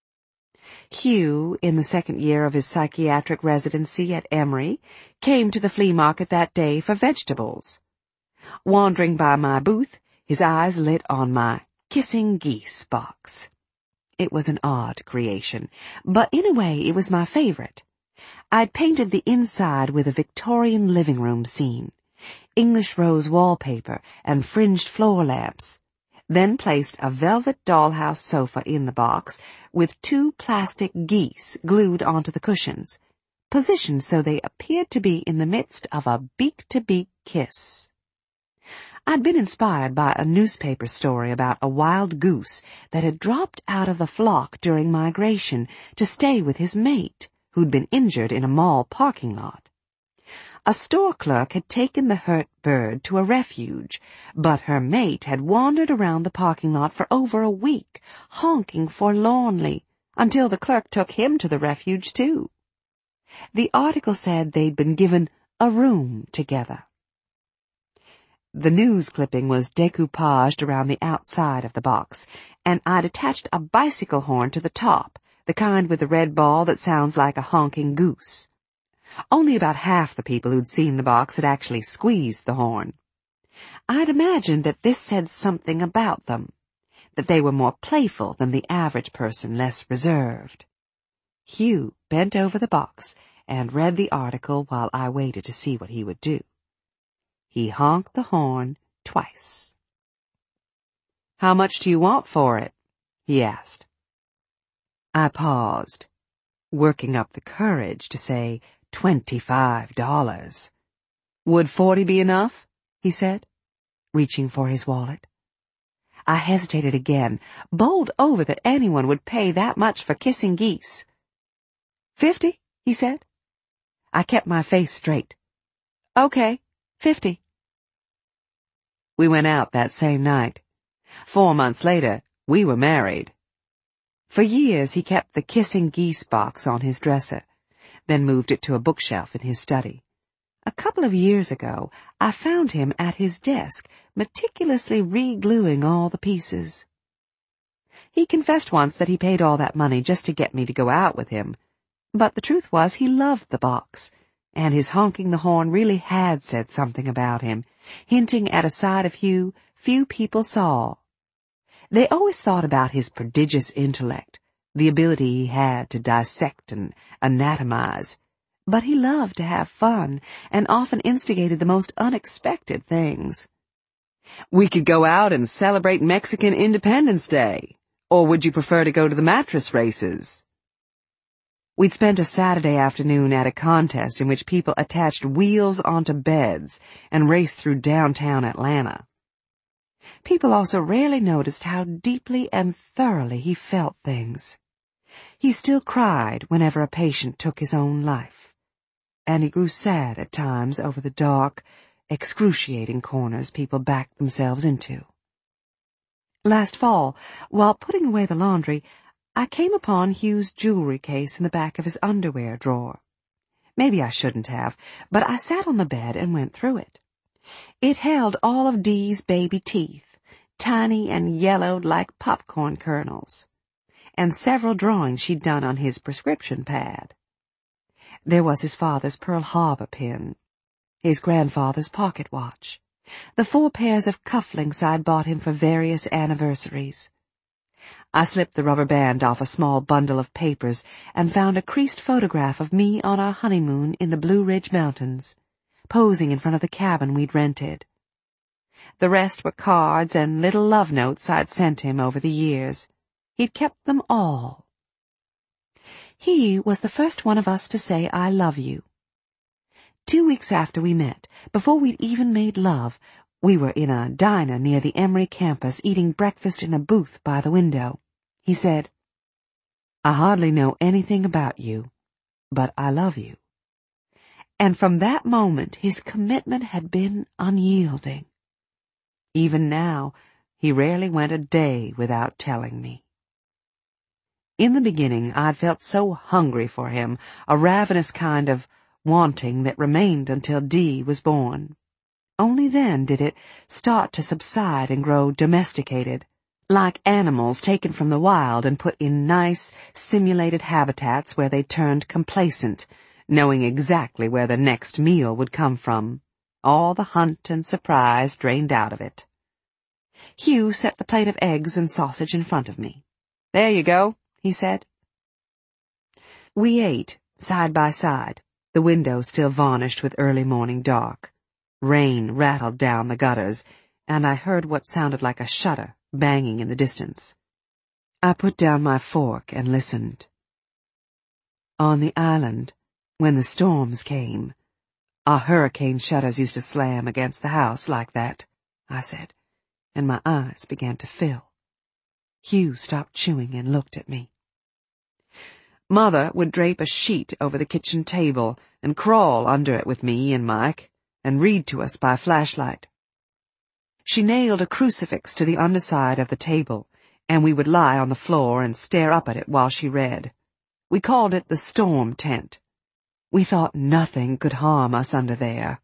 Hugh, in the second year of his psychiatric residency at Emory, came to the flea market that day for vegetables. Wandering by my booth, his eyes lit on my kissing geese box. It was an odd creation, but in a way it was my favorite. I'd painted the inside with a Victorian living room scene, English rose wallpaper and fringed floor lamps, then placed a velvet dollhouse sofa in the box with 2 plastic geese glued onto the cushions, positioned so they appeared to be in the midst of a beak-to-beak kiss. I'd been inspired by a newspaper story about a wild goose that had dropped out of the flock during migration to stay with his mate, who'd been injured in a mall parking lot. A store clerk had taken the hurt bird to a refuge, but her mate had wandered around the parking lot for over a week, honking forlornly, until the clerk took him to the refuge too. The article said they'd been given a room together. The news clipping was decoupaged around the outside of the box, and I'd attached a bicycle horn to the top, the kind with the red ball that sounds like a honking goose. Only about half the people who'd seen the box had actually squeezed the horn. I'd imagined that this said something about them, that they were more playful than the average person, less reserved. Hugh bent over the box and read the article while I waited to see what he would do. He honked the horn twice. "How much do you want for it?" he asked. I paused, working up the courage to say $25. "Would 40 be enough?" he said, reaching for his wallet. I hesitated again, bowled over that anyone would pay that much for kissing geese. "50, he said. I kept my face straight. "Okay, 50. We went out that same night. 4 months later, we were married. For years he kept the kissing geese box on his dresser, then moved it to a bookshelf in his study. A couple of years ago, I found him at his desk, meticulously re-gluing all the pieces. He confessed once that he paid all that money just to get me to go out with him, but the truth was he loved the box, and his honking the horn really had said something about him, hinting at a side of Hugh few people saw. They always thought about his prodigious intellect, the ability he had to dissect and anatomize, but he loved to have fun and often instigated the most unexpected things. "We could go out and celebrate Mexican Independence Day, or would you prefer to go to the mattress races?" We'd spent a Saturday afternoon at a contest in which people attached wheels onto beds and raced through downtown Atlanta. People also rarely noticed how deeply and thoroughly he felt things. He still cried whenever a patient took his own life, and he grew sad at times over the dark, excruciating corners people backed themselves into. Last fall, while putting away the laundry, I came upon Hugh's jewelry case in the back of his underwear drawer. Maybe I shouldn't have, but I sat on the bed and went through it. It held all of Dee's baby teeth, tiny and yellowed like popcorn kernels, and several drawings she'd done on his prescription pad. There was his father's Pearl Harbor pin, his grandfather's pocket watch, the 4 pairs of cufflinks I'd bought him for various anniversaries. I slipped the rubber band off a small bundle of papers and found a creased photograph of me on our honeymoon in the Blue Ridge Mountains, posing in front of the cabin we'd rented. The rest were cards and little love notes I'd sent him over the years. He'd kept them all. He was the first one of us to say, "I love you." 2 weeks after we met, before we'd even made love, we were in a diner near the Emory campus eating breakfast in a booth by the window. He said, "I hardly know anything about you, but I love you." And from that moment his commitment had been unyielding. Even now, he rarely went a day without telling me. In the beginning, I'd felt so hungry for him, a ravenous kind of wanting that remained until Dee was born. Only then did it start to subside and grow domesticated, like animals taken from the wild and put in nice, simulated habitats where they turned complacent, knowing exactly where the next meal would come from, all the hunt and surprise drained out of it. Hugh set the plate of eggs and sausage in front of me. "There you go," he said. We ate, side by side, the windows still varnished with early morning dark. Rain rattled down the gutters, and I heard what sounded like a shutter banging in the distance. I put down my fork and listened. On the island, when the storms came, our hurricane shutters used to slam against the house like that, I said, and my eyes began to fill. Hugh stopped chewing and looked at me. Mother would drape a sheet over the kitchen table and crawl under it with me and Mike and read to us by flashlight. She nailed a crucifix to the underside of the table, and we would lie on the floor and stare up at it while she read. We called it the storm tent. We thought nothing could harm us under there.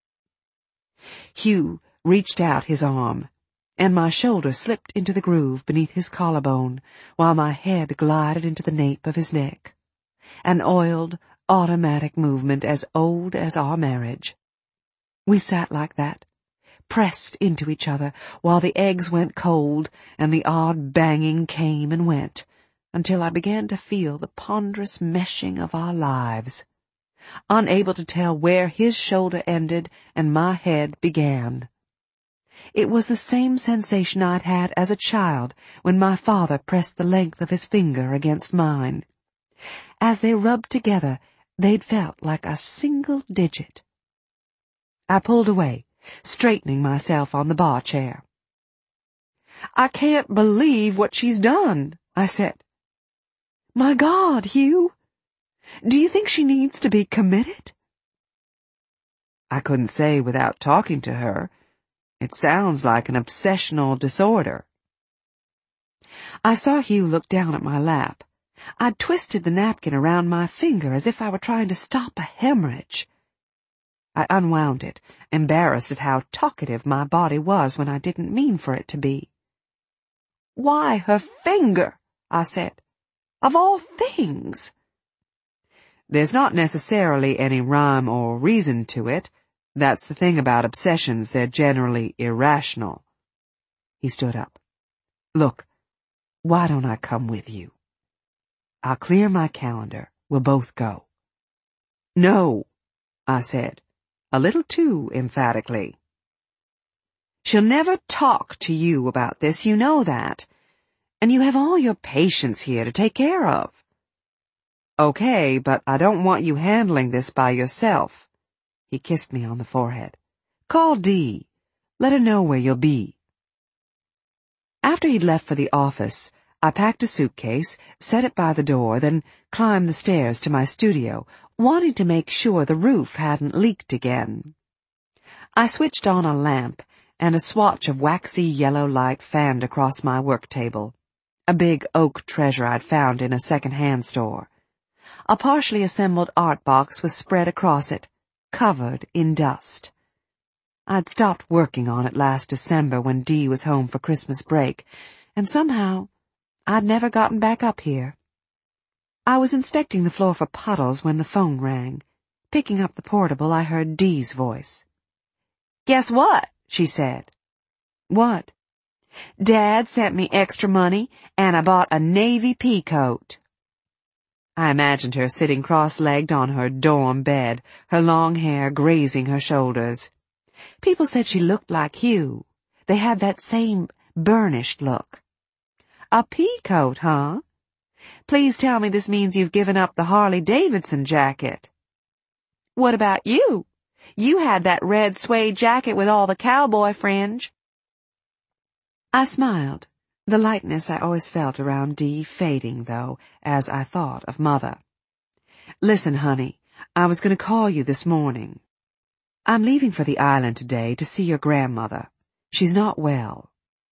Hugh reached out his arm, and my shoulder slipped into the groove beneath his collarbone, while my head glided into the nape of his neck. An oiled, automatic movement as old as our marriage. We sat like that, pressed into each other, while the eggs went cold and the odd banging came and went, until I began to feel the ponderous meshing of our lives, unable to tell where his shoulder ended and my head began. It was the same sensation I'd had as a child when my father pressed the length of his finger against mine. As they rubbed together, they'd felt like a single digit. I pulled away, straightening myself on the bar chair. "I can't believe what she's done," I said. "My God, Hugh! Do you think she needs to be committed?" I couldn't say without talking to her. It sounds like an obsessional disorder. I saw Hugh look down at my lap. I'd twisted the napkin around my finger as if I were trying to stop a hemorrhage. I unwound it, embarrassed at how talkative my body was when I didn't mean for it to be. "Why her finger?" I said. "Of all things." "There's not necessarily any rhyme or reason to it. That's the thing about obsessions, they're generally irrational." He stood up. "Look, why don't I come with you? I'll clear my calendar. We'll both go." "No," I said, a little too emphatically. "She'll never talk to you about this, you know that. And you have all your patients here to take care of." "Okay, but I don't want you handling this by yourself." He kissed me on the forehead. "Call Dee. Let her know where you'll be." After he'd left for the office, I packed a suitcase, set it by the door, then climbed the stairs to my studio, wanting to make sure the roof hadn't leaked again. I switched on a lamp, and a swatch of waxy yellow light fanned across my work table, a big oak treasure I'd found in a second-hand store. A partially assembled art box was spread across it, covered in dust. I'd stopped working on it last December when Dee was home for Christmas break, and somehow I'd never gotten back up here. I was inspecting the floor for puddles when the phone rang. Picking up the portable, I heard Dee's voice. "Guess what?" she said. "What?" "Dad sent me extra money, and I bought a navy pea coat." I imagined her sitting cross-legged on her dorm bed, her long hair grazing her shoulders. People said she looked like Hugh. They had that same burnished look. "A pea coat, huh? Please tell me this means you've given up the Harley-Davidson jacket." "What about you? You had that red suede jacket with all the cowboy fringe." I smiled, the lightness I always felt around Dee fading, though, as I thought of Mother. "Listen, honey, I was going to call you this morning. I'm leaving for the island today to see your grandmother. She's not well."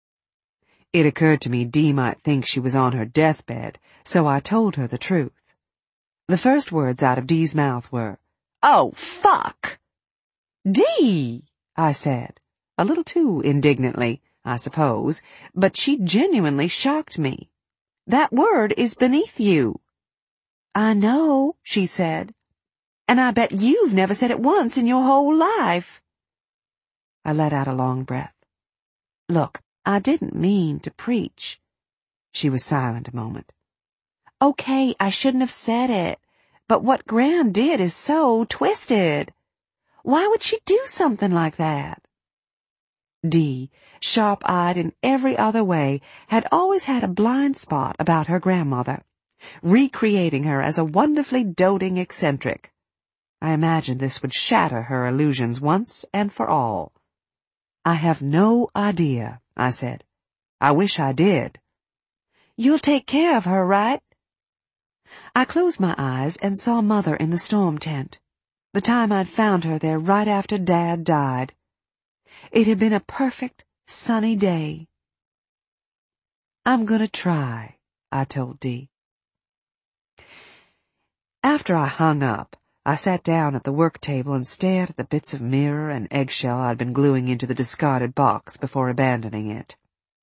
It occurred to me Dee might think she was on her deathbed, so I told her the truth. The first words out of Dee's mouth were, "Oh, fuck!" "Dee!" I said, a little too indignantly, I suppose, but she genuinely shocked me. "That word is beneath you." "I know," she said, "and I bet you've never said it once in your whole life." I let out a long breath. "Look, I didn't mean to preach." She was silent a moment. "Okay, I shouldn't have said it, But what Gran did is so twisted. Why would she do something like that? Dee, sharp-eyed in every other way, had always had a blind spot about her grandmother, recreating her as a wonderfully doting eccentric. I imagined this would shatter her illusions once and for all. "I have no idea," I said. "I wish I did." "You'll take care of her, right?" I closed my eyes and saw Mother in the storm tent, the time I'd found her there right after Dad died. It had been a perfect, sunny day. "I'm gonna try," I told Dee. After I hung up, I sat down at the work table and stared at the bits of mirror and eggshell I'd been gluing into the discarded box before abandoning it.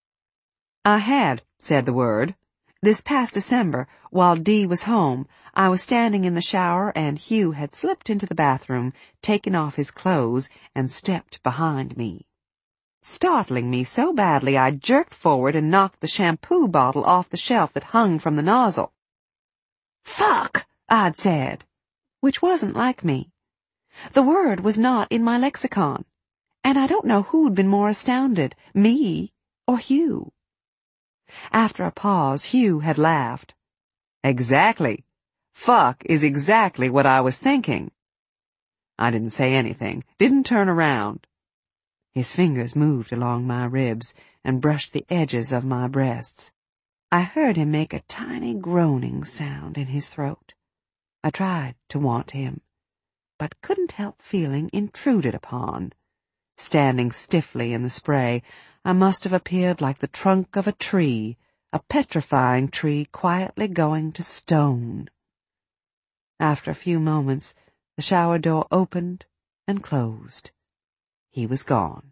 I had said the word. This past December, while Dee was home, I was standing in the shower and Hugh had slipped into the bathroom, taken off his clothes, and stepped behind me, startling me so badly I jerked forward and knocked the shampoo bottle off the shelf that hung from the nozzle. "Fuck," I'd said, which wasn't like me. The word was not in my lexicon, and I don't know who'd been more astounded, me or Hugh. After a pause, Hugh had laughed. "Exactly. Fuck is exactly what I was thinking." I didn't say anything, didn't turn around. His fingers moved along my ribs and brushed the edges of my breasts. I heard him make a tiny groaning sound in his throat. I tried to want him, but couldn't help feeling intruded upon. Standing stiffly in the spray, I must have appeared like the trunk of a tree, a petrifying tree quietly going to stone. After a few moments, the shower door opened and closed. He was gone.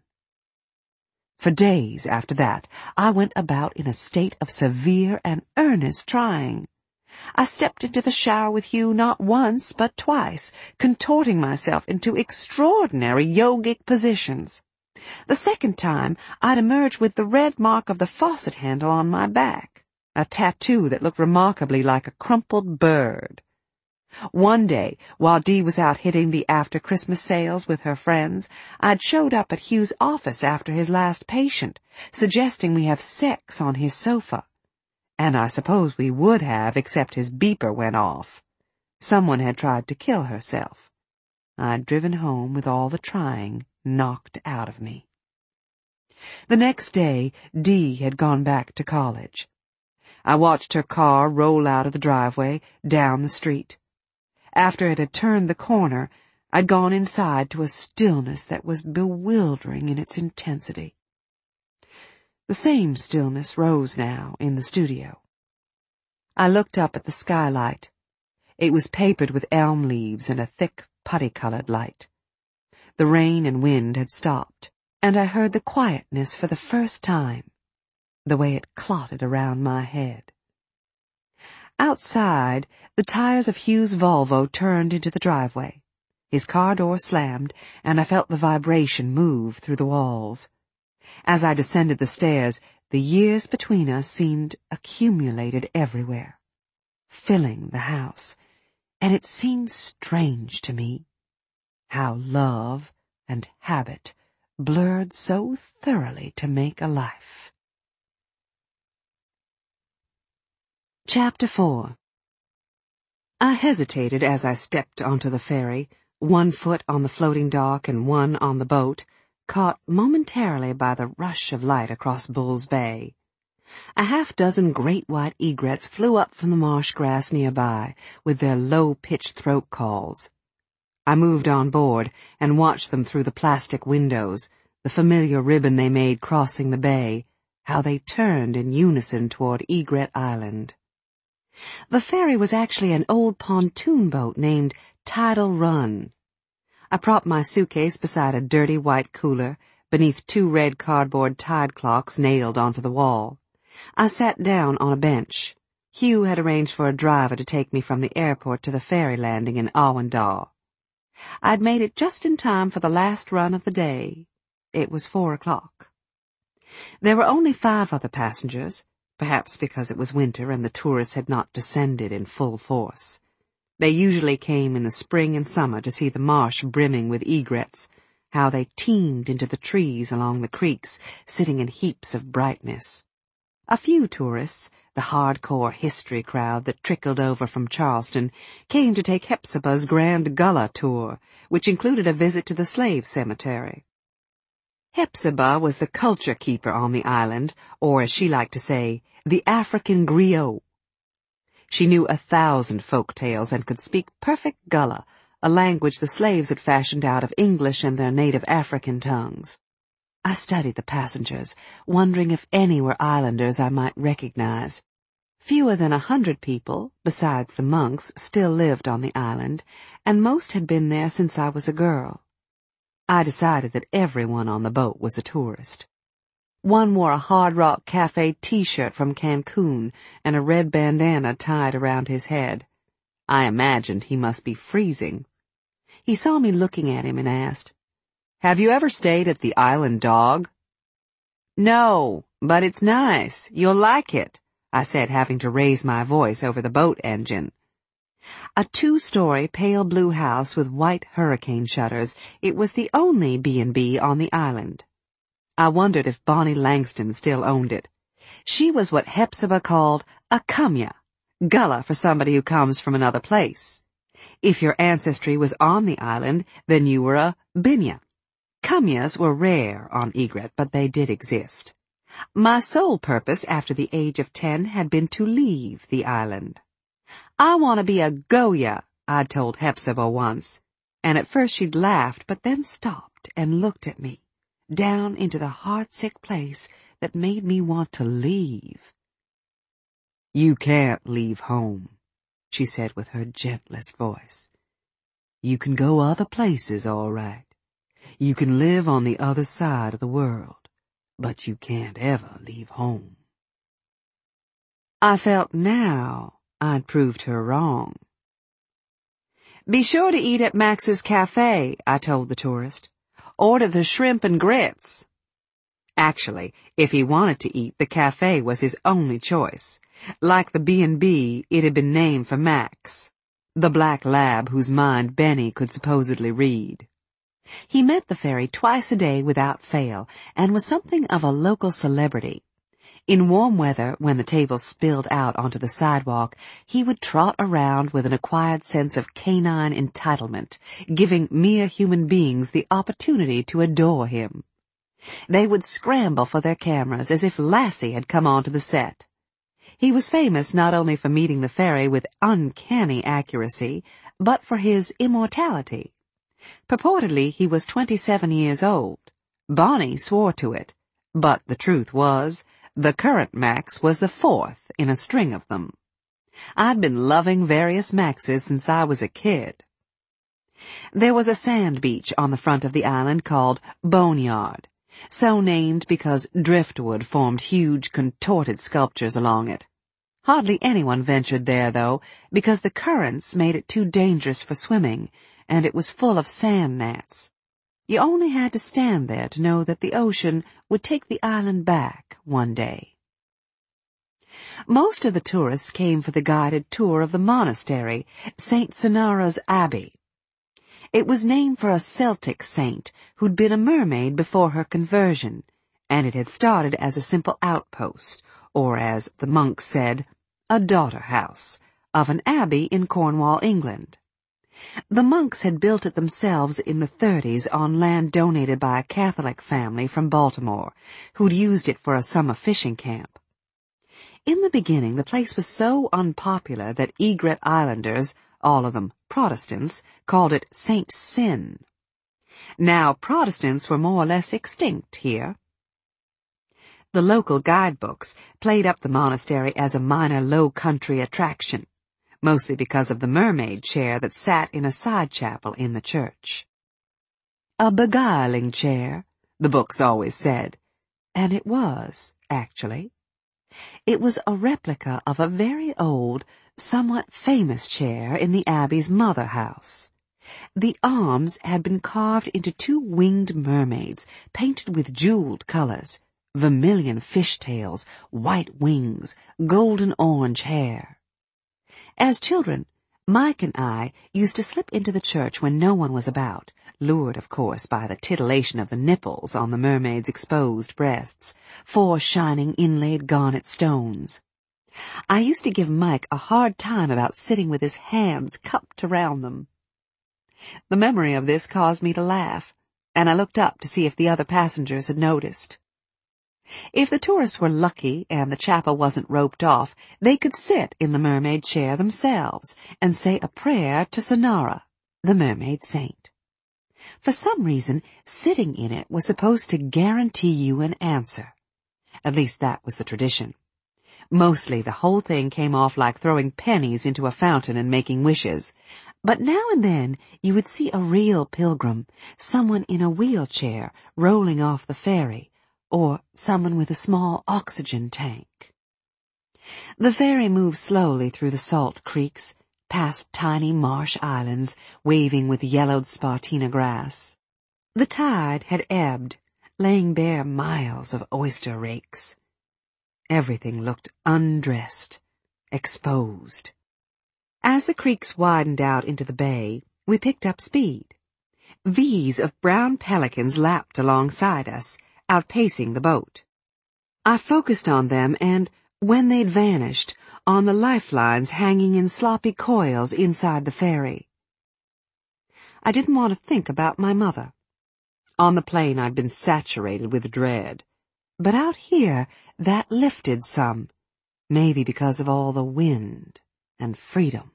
For days after that, I went about in a state of severe and earnest trying. I stepped into the shower with Hugh not once but twice, contorting myself into extraordinary yogic positions. The second time, I'd emerged with the red mark of the faucet handle on my back, a tattoo that looked remarkably like a crumpled bird. One day, while Dee was out hitting the after-Christmas sales with her friends, I'd showed up at Hugh's office after his last patient, suggesting we have sex on his sofa. And I suppose we would have, except his beeper went off. Someone had tried to kill herself. I'd driven home with all the trying knocked out of me. The next day, Dee had gone back to college. I watched her car roll out of the driveway, down the street. After it had turned the corner, I'd gone inside to a stillness that was bewildering in its intensity. The same stillness rose now in the studio. I looked up at the skylight. It was papered with elm leaves and a thick, putty-colored light. The rain and wind had stopped, and I heard the quietness for the first time, the way it clotted around my head. Outside, the tires of Hugh's Volvo turned into the driveway. His car door slammed, and I felt the vibration move through the walls. As I descended the stairs, the years between us seemed accumulated everywhere, filling the house, and it seemed strange to me how love and habit blurred so thoroughly to make a life. Chapter 4. I hesitated as I stepped onto the ferry, one foot on the floating dock and one on the boat, caught momentarily by the rush of light across Bull's Bay. A half-dozen great white egrets flew up from the marsh grass nearby with their low-pitched throat calls. I moved on board and watched them through the plastic windows, the familiar ribbon they made crossing the bay, how they turned in unison toward Egret Island. The ferry was actually an old pontoon boat named Tidal Run. I propped my suitcase beside a dirty white cooler, beneath 2 red cardboard tide clocks nailed onto the wall. I sat down on a bench. Hugh had arranged for a driver to take me from the airport to the ferry landing in Awandal. I'd made it just in time for the last run of the day. It was 4 o'clock. There were only 5 other passengers, perhaps because it was winter and the tourists had not descended in full force. They usually came in the spring and summer to see the marsh brimming with egrets, how they teemed into the trees along the creeks, sitting in heaps of brightness. A few tourists, the hardcore history crowd that trickled over from Charleston, came to take Hepzibah's Grand Gullah tour, which included a visit to the slave cemetery. Hepzibah was the culture keeper on the island, or as she liked to say, the African griot. She knew 1,000 folk tales and could speak perfect Gullah, a language the slaves had fashioned out of English and their native African tongues. I studied the passengers, wondering if any were islanders I might recognize. Fewer than 100 people, besides the monks, still lived on the island, and most had been there since I was a girl. I decided that everyone on the boat was a tourist. One wore a Hard Rock Cafe t-shirt from Cancun and a red bandana tied around his head. I imagined he must be freezing. He saw me looking at him and asked, "Have you ever stayed at the Island Dog?" "No, but it's nice. You'll like it," I said, having to raise my voice over the boat engine. A 2-story pale blue house with white hurricane shutters, it was the only B&B on the island. I wondered if Bonnie Langston still owned it. She was what Hepzibah called a kumya, Gullah for somebody who comes from another place. If your ancestry was on the island, then you were a binya. Kumyas were rare on Egret, but they did exist. My sole purpose after the age of 10 had been to leave the island. "I want to be a Goya," I'd told Hepzibah once, and at first she'd laughed, but then stopped and looked at me, down into the heartsick place that made me want to leave. "You can't leave home," she said with her gentlest voice. "You can go other places, all right. You can live on the other side of the world, but you can't ever leave home." I felt now I'd proved her wrong. "Be sure to eat at Max's Cafe," I told the tourist. "Order the shrimp and grits." Actually, if he wanted to eat, the cafe was his only choice. Like the B&B, it had been named for Max, the black lab whose mind Benny could supposedly read. He met the ferry twice a day without fail, and was something of a local celebrity. In warm weather, when the tables spilled out onto the sidewalk, he would trot around with an acquired sense of canine entitlement, giving mere human beings the opportunity to adore him. They would scramble for their cameras as if Lassie had come onto the set. He was famous not only for meeting the ferry with uncanny accuracy, but for his immortality. Purportedly, he was 27 years old. Bonnie swore to it, but the truth was, the current Max was the 4th in a string of them. I'd been loving various Maxes since I was a kid. There was a sand beach on the front of the island called Boneyard, so named because driftwood formed huge contorted sculptures along it. Hardly anyone ventured there, though, because the currents made it too dangerous for swimming, and it was full of sand gnats. You only had to stand there to know that the ocean would take the island back one day. Most of the tourists came for the guided tour of the monastery, St. Sonara's Abbey. It was named for a Celtic saint who'd been a mermaid before her conversion, and it had started as a simple outpost, or as the monks said, a daughter house, of an abbey in Cornwall, England. The monks had built it themselves in the 30s on land donated by a Catholic family from Baltimore, who'd used it for a summer fishing camp. In the beginning, the place was so unpopular that Egret Islanders, all of them Protestants, called it St. Sin. Now, Protestants were more or less extinct here. The local guidebooks played up the monastery as a minor low-country attraction, mostly because of the mermaid chair that sat in a side chapel in the church. A beguiling chair, the books always said, and it was, actually. It was a replica of a very old, somewhat famous chair in the Abbey's mother house. The arms had been carved into 2 winged mermaids, painted with jeweled colors, vermilion fishtails, white wings, golden orange hair. As children, Mike and I used to slip into the church when no one was about, lured, of course, by the titillation of the nipples on the mermaid's exposed breasts, 4 shining inlaid garnet stones. I used to give Mike a hard time about sitting with his hands cupped around them. The memory of this caused me to laugh, and I looked up to see if the other passengers had noticed. If the tourists were lucky and the chapel wasn't roped off, they could sit in the mermaid chair themselves and say a prayer to Sonara, the mermaid saint. For some reason, sitting in it was supposed to guarantee you an answer. At least that was the tradition. Mostly the whole thing came off like throwing pennies into a fountain and making wishes. But now and then you would see a real pilgrim, someone in a wheelchair rolling off the ferry, or someone with a small oxygen tank. The ferry moved slowly through the salt creeks, past tiny marsh islands waving with yellowed spartina grass. The tide had ebbed, laying bare miles of oyster rakes. Everything looked undressed, exposed. As the creeks widened out into the bay, we picked up speed. V's of brown pelicans lapped alongside us, outpacing the boat. I focused on them and, when they'd vanished, on the lifelines hanging in sloppy coils inside the ferry. I didn't want to think about my mother. On the plane I'd been saturated with dread, but out here that lifted some, maybe because of all the wind and freedom.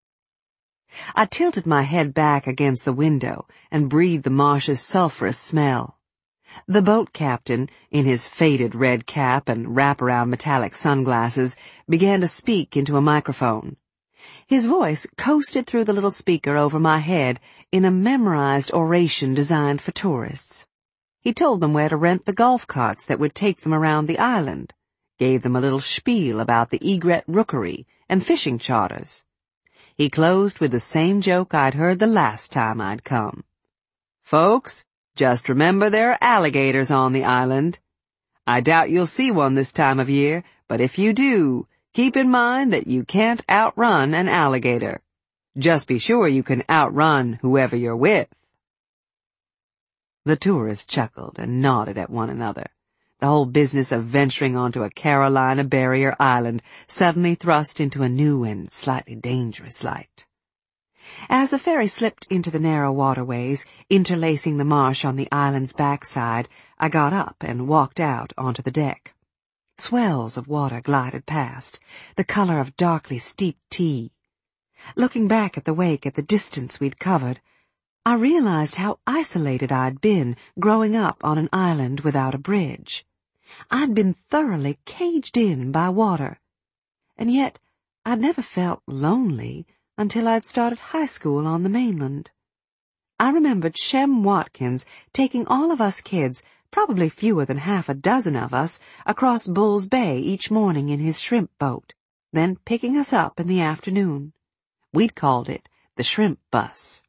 I tilted my head back against the window and breathed the marsh's sulphurous smell. The boat captain, in his faded red cap and wraparound metallic sunglasses, began to speak into a microphone. His voice coasted through the little speaker over my head in a memorized oration designed for tourists. He told them where to rent the golf carts that would take them around the island, gave them a little spiel about the egret rookery and fishing charters. He closed with the same joke I'd heard the last time I'd come. "Folks, just remember there are alligators on the island. I doubt you'll see one this time of year, but if you do, keep in mind that you can't outrun an alligator. Just be sure you can outrun whoever you're with." The tourists chuckled and nodded at one another. The whole business of venturing onto a Carolina barrier island suddenly thrust into a new and slightly dangerous light. As the ferry slipped into the narrow waterways, interlacing the marsh on the island's backside, I got up and walked out onto the deck. Swells of water glided past, the color of darkly steeped tea. Looking back at the wake at the distance we'd covered, I realized how isolated I'd been growing up on an island without a bridge. I'd been thoroughly caged in by water. And yet I'd never felt lonely until I'd started high school on the mainland. I remembered Shem Watkins taking all of us kids, probably fewer than half a dozen of us, across Bull's Bay each morning in his shrimp boat, then picking us up in the afternoon. We'd called it the shrimp bus.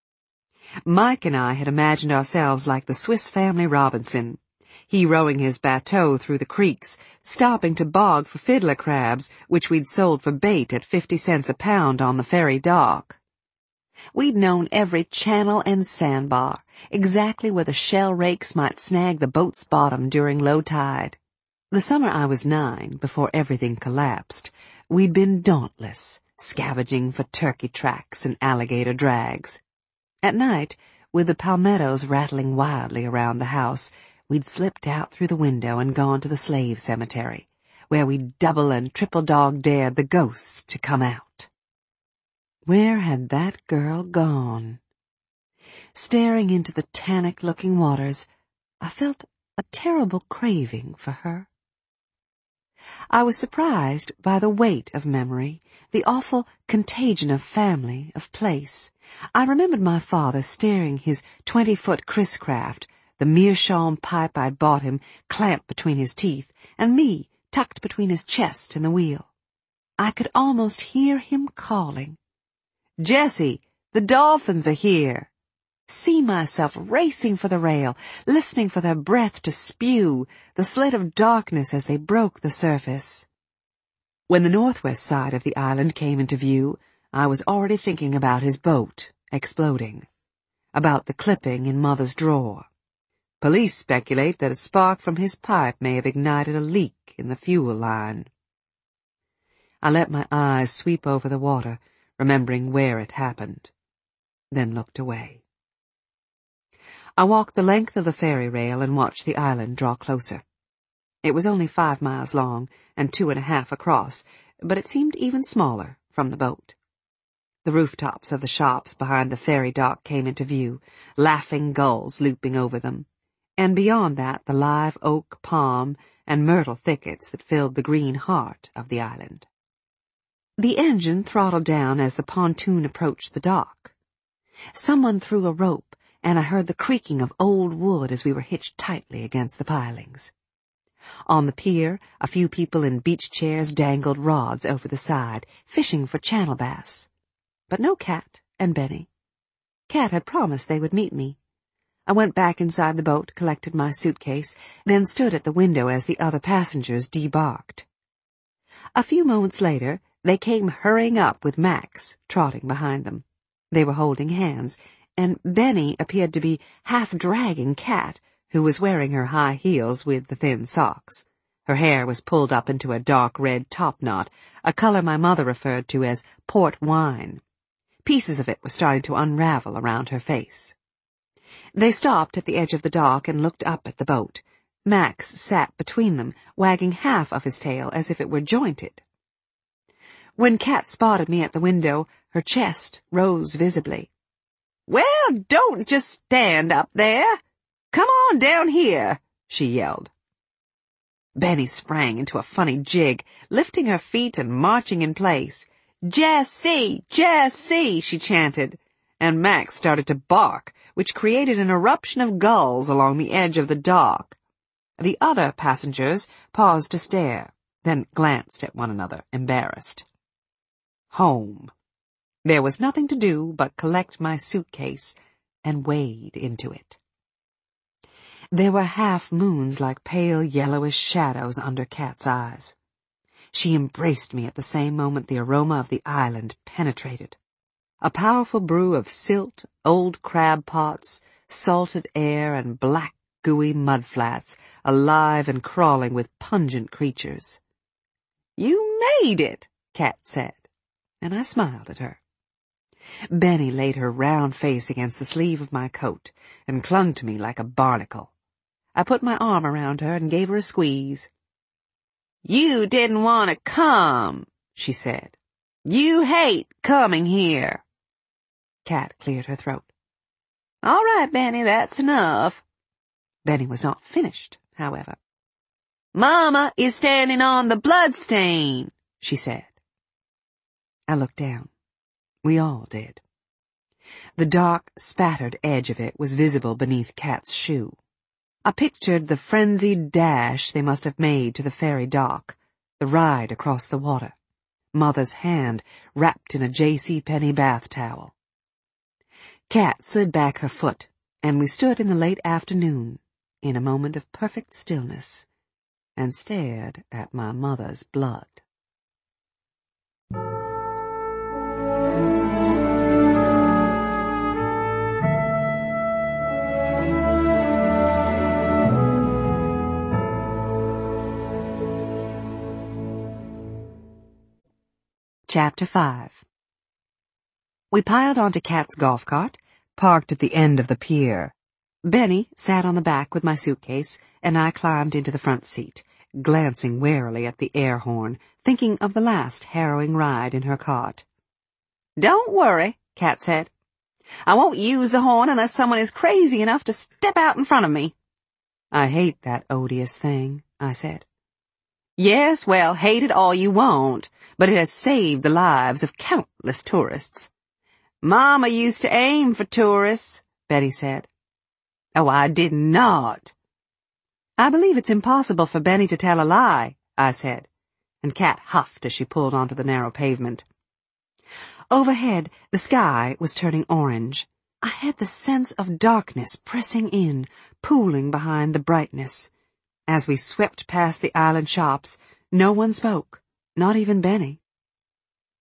Mike and I had imagined ourselves like the Swiss Family Robinson, he rowing his bateau through the creeks, stopping to bog for fiddler crabs, which we'd sold for bait at 50 cents a pound on the ferry dock. We'd known every channel and sandbar, exactly where the shell rakes might snag the boat's bottom during low tide. The summer I was 9, before everything collapsed, we'd been dauntless, scavenging for turkey tracks and alligator drags. At night, with the palmettos rattling wildly around the house, we'd slipped out through the window and gone to the slave cemetery, where we'd double and triple dog dared the ghosts to come out. Where had that girl gone? Staring into the tannic-looking waters, I felt a terrible craving for her. I was surprised by the weight of memory, the awful contagion of family, of place. I remembered my father steering his 20-foot Chris-Craft, the meerschaum pipe I'd bought him clamped between his teeth, and me tucked between his chest and the wheel. I could almost hear him calling, "Jessie, the dolphins are here!" See myself racing for the rail, listening for their breath to spew, the slit of darkness as they broke the surface. When the northwest side of the island came into view, I was already thinking about his boat exploding, about the clipping in Mother's drawer. Police speculate that a spark from his pipe may have ignited a leak in the fuel line. I let my eyes sweep over the water, remembering where it happened, then looked away. I walked the length of the ferry rail and watched the island draw closer. It was only 5 miles long and 2.5 across, but it seemed even smaller from the boat. The rooftops of the shops behind the ferry dock came into view, laughing gulls looping over them, and beyond that the live oak, palm, and myrtle thickets that filled the green heart of the island. The engine throttled down as the pontoon approached the dock. Someone threw a rope, and I heard the creaking of old wood as we were hitched tightly against the pilings. On the pier, a few people in beach chairs dangled rods over the side, fishing for channel bass. But no Cat and Benny. Cat had promised they would meet me. I went back inside the boat, collected my suitcase, then stood at the window as the other passengers debarked. A few moments later, they came hurrying up with Max trotting behind them. They were holding hands, and Benny appeared to be half-dragging Cat, who was wearing her high heels with the thin socks. Her hair was pulled up into a dark red topknot, a color my mother referred to as port wine. Pieces of it were starting to unravel around her face. They stopped at the edge of the dock and looked up at the boat. Max sat between them, wagging half of his tail as if it were jointed. When Cat spotted me at the window, her chest rose visibly. "Well, don't just stand up there. Come on down here," she yelled. Benny sprang into a funny jig, lifting her feet and marching in place. "Jessie! Jessie!" she chanted, and Max started to bark, which created an eruption of gulls along the edge of the dock. The other passengers paused to stare, then glanced at one another, embarrassed. Home. There was nothing to do but collect my suitcase and wade into it. There were half-moons like pale yellowish shadows under Cat's eyes. She embraced me at the same moment the aroma of the island penetrated. A powerful brew of silt, old crab pots, salted air, and black, gooey mudflats, alive and crawling with pungent creatures. "You made it," Cat said, and I smiled at her. Benny laid her round face against the sleeve of my coat and clung to me like a barnacle. I put my arm around her and gave her a squeeze. "You didn't want to come," she said. "You hate coming here." Cat cleared her throat. "All right, Benny, that's enough." Benny was not finished, however. "Mama is standing on the bloodstain," she said. I looked down. We all did. The dark, spattered edge of it was visible beneath Cat's shoe. I pictured the frenzied dash they must have made to the ferry dock, the ride across the water, Mother's hand wrapped in a J.C. Penney bath towel. Cat slid back her foot, and we stood in the late afternoon, in a moment of perfect stillness, and stared at my mother's blood. Chapter 5. We piled onto Cat's golf cart, parked at the end of the pier. Benny sat on the back with my suitcase, and I climbed into the front seat, glancing warily at the air horn, thinking of the last harrowing ride in her cart. "Don't worry," Cat said. "I won't use the horn unless someone is crazy enough to step out in front of me." "I hate that odious thing," I said. "Yes, well, hate it all you want, but it has saved the lives of countless tourists." "Mama used to aim for tourists," Betty said. "Oh, I did not." "I believe it's impossible for Benny to tell a lie," I said, and Cat huffed as she pulled onto the narrow pavement. Overhead, the sky was turning orange. I had the sense of darkness pressing in, pooling behind the brightness. As we swept past the island shops, no one spoke, not even Benny.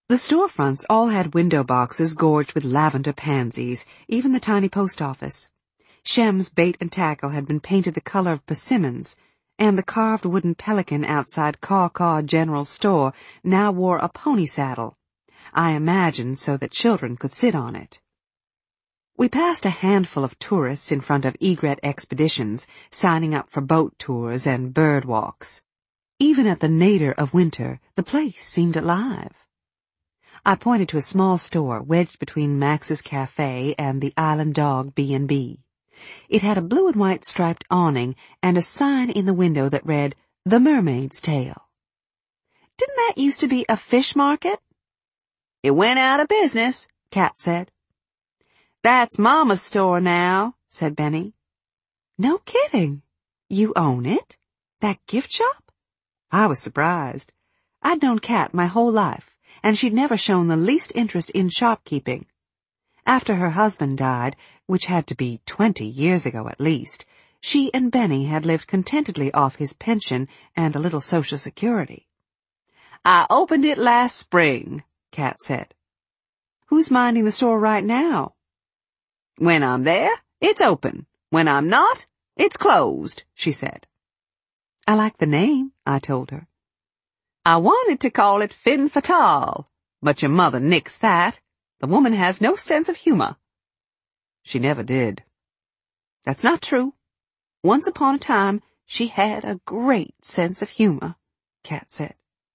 The storefronts all had window boxes gorged with lavender pansies, even the tiny post office. Shem's bait and tackle had been painted the color of persimmons, and the carved wooden pelican outside Caw General Store now wore a pony saddle, I imagined so that children could sit on it. We passed a handful of tourists in front of Egret Expeditions, signing up for boat tours and bird walks. Even at the nadir of winter, the place seemed alive. I pointed to a small store wedged between Max's Cafe and the Island Dog B&B. It had a blue and white striped awning and a sign in the window that read, "The Mermaid's Tale." "Didn't that used to be a fish market?" "It went out of business," Kat said. "That's Mama's store now," said Benny. "No kidding. You own it? That gift shop?" I was surprised. I'd known Kat my whole life, and she'd never shown the least interest in shopkeeping. After her husband died, which had to be 20 years ago at least, she and Benny had lived contentedly off his pension and a little Social Security. "I opened it last spring," Kat said. "Who's minding the store right now?" "When I'm there, it's open. When I'm not, it's closed," she said. "I like the name," I told her. "I wanted to call it Fin Fatale, but your mother nixed that. The woman has no sense of humor." "She never did." "That's not true. Once upon a time, she had a great sense of humor," Kat said.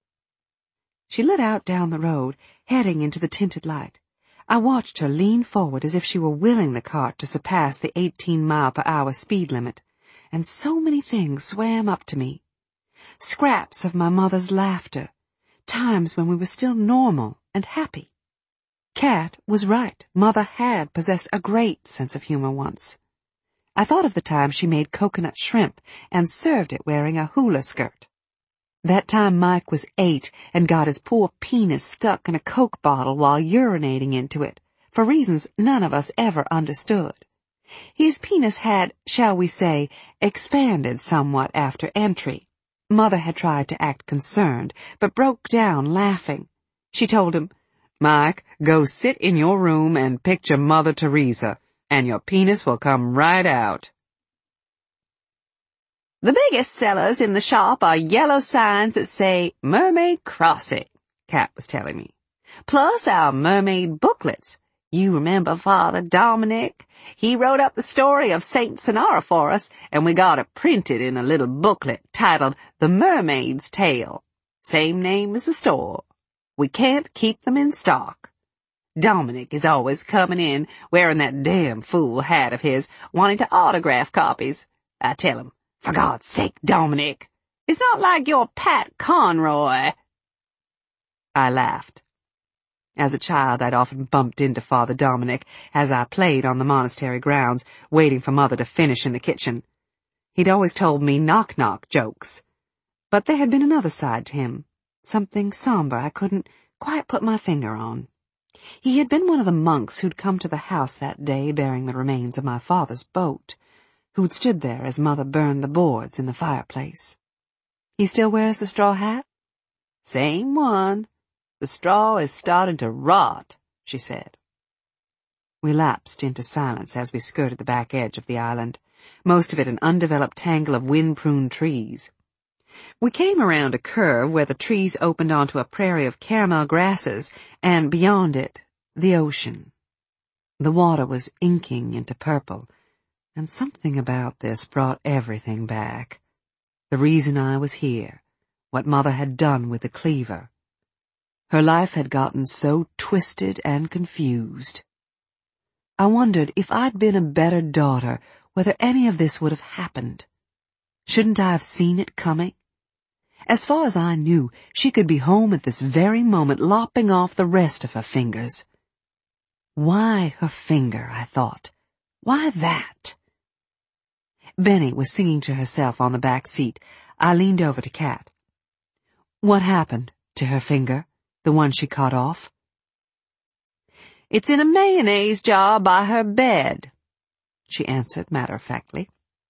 She lit out down the road, heading into the tinted light. I watched her lean forward as if she were willing the cart to surpass the 18-mile-per-hour speed limit, and so many things swam up to me. Scraps of my mother's laughter, times when we were still normal and happy. Kat was right. Mother had possessed a great sense of humor once. I thought of the time she made coconut shrimp and served it wearing a hula skirt. That time Mike was 8 and got his poor penis stuck in a Coke bottle while urinating into it, for reasons none of us ever understood. His penis had, shall we say, expanded somewhat after entry. Mother had tried to act concerned, but broke down laughing. She told him, "Mike, go sit in your room and picture Mother Teresa, and your penis will come right out." "The biggest sellers in the shop are yellow signs that say Mermaid Crossing," Kat was telling me. "Plus our mermaid booklets. You remember Father Dominic? He wrote up the story of Saint Sonara for us, and we got it printed in a little booklet titled The Mermaid's Tale. Same name as the store. We can't keep them in stock. Dominic is always coming in, wearing that damn fool hat of his, wanting to autograph copies. I tell him, for God's sake, Dominic, it's not like you're Pat Conroy." I laughed. As a child, I'd often bumped into Father Dominic as I played on the monastery grounds, waiting for Mother to finish in the kitchen. He'd always told me knock-knock jokes. But there had been another side to him, something somber I couldn't quite put my finger on. He had been one of the monks who'd come to the house that day bearing the remains of my father's boat, who'd stood there as Mother burned the boards in the fireplace. "He still wears the straw hat?" "Same one. The straw is starting to rot," she said. We lapsed into silence as we skirted the back edge of the island, most of it an undeveloped tangle of wind-pruned trees. We came around a curve where the trees opened onto a prairie of caramel grasses, and beyond it, the ocean. The water was inking into purple, and something about this brought everything back. The reason I was here, what Mother had done with the cleaver. Her life had gotten so twisted and confused. I wondered if I'd been a better daughter, whether any of this would have happened. Shouldn't I have seen it coming? As far as I knew, she could be home at this very moment lopping off the rest of her fingers. Why her finger, I thought. Why that? Benny was singing to herself on the back seat. I leaned over to Kat. "What happened to her finger? The one she cut off?" "It's in a mayonnaise jar by her bed," she answered matter-of-factly.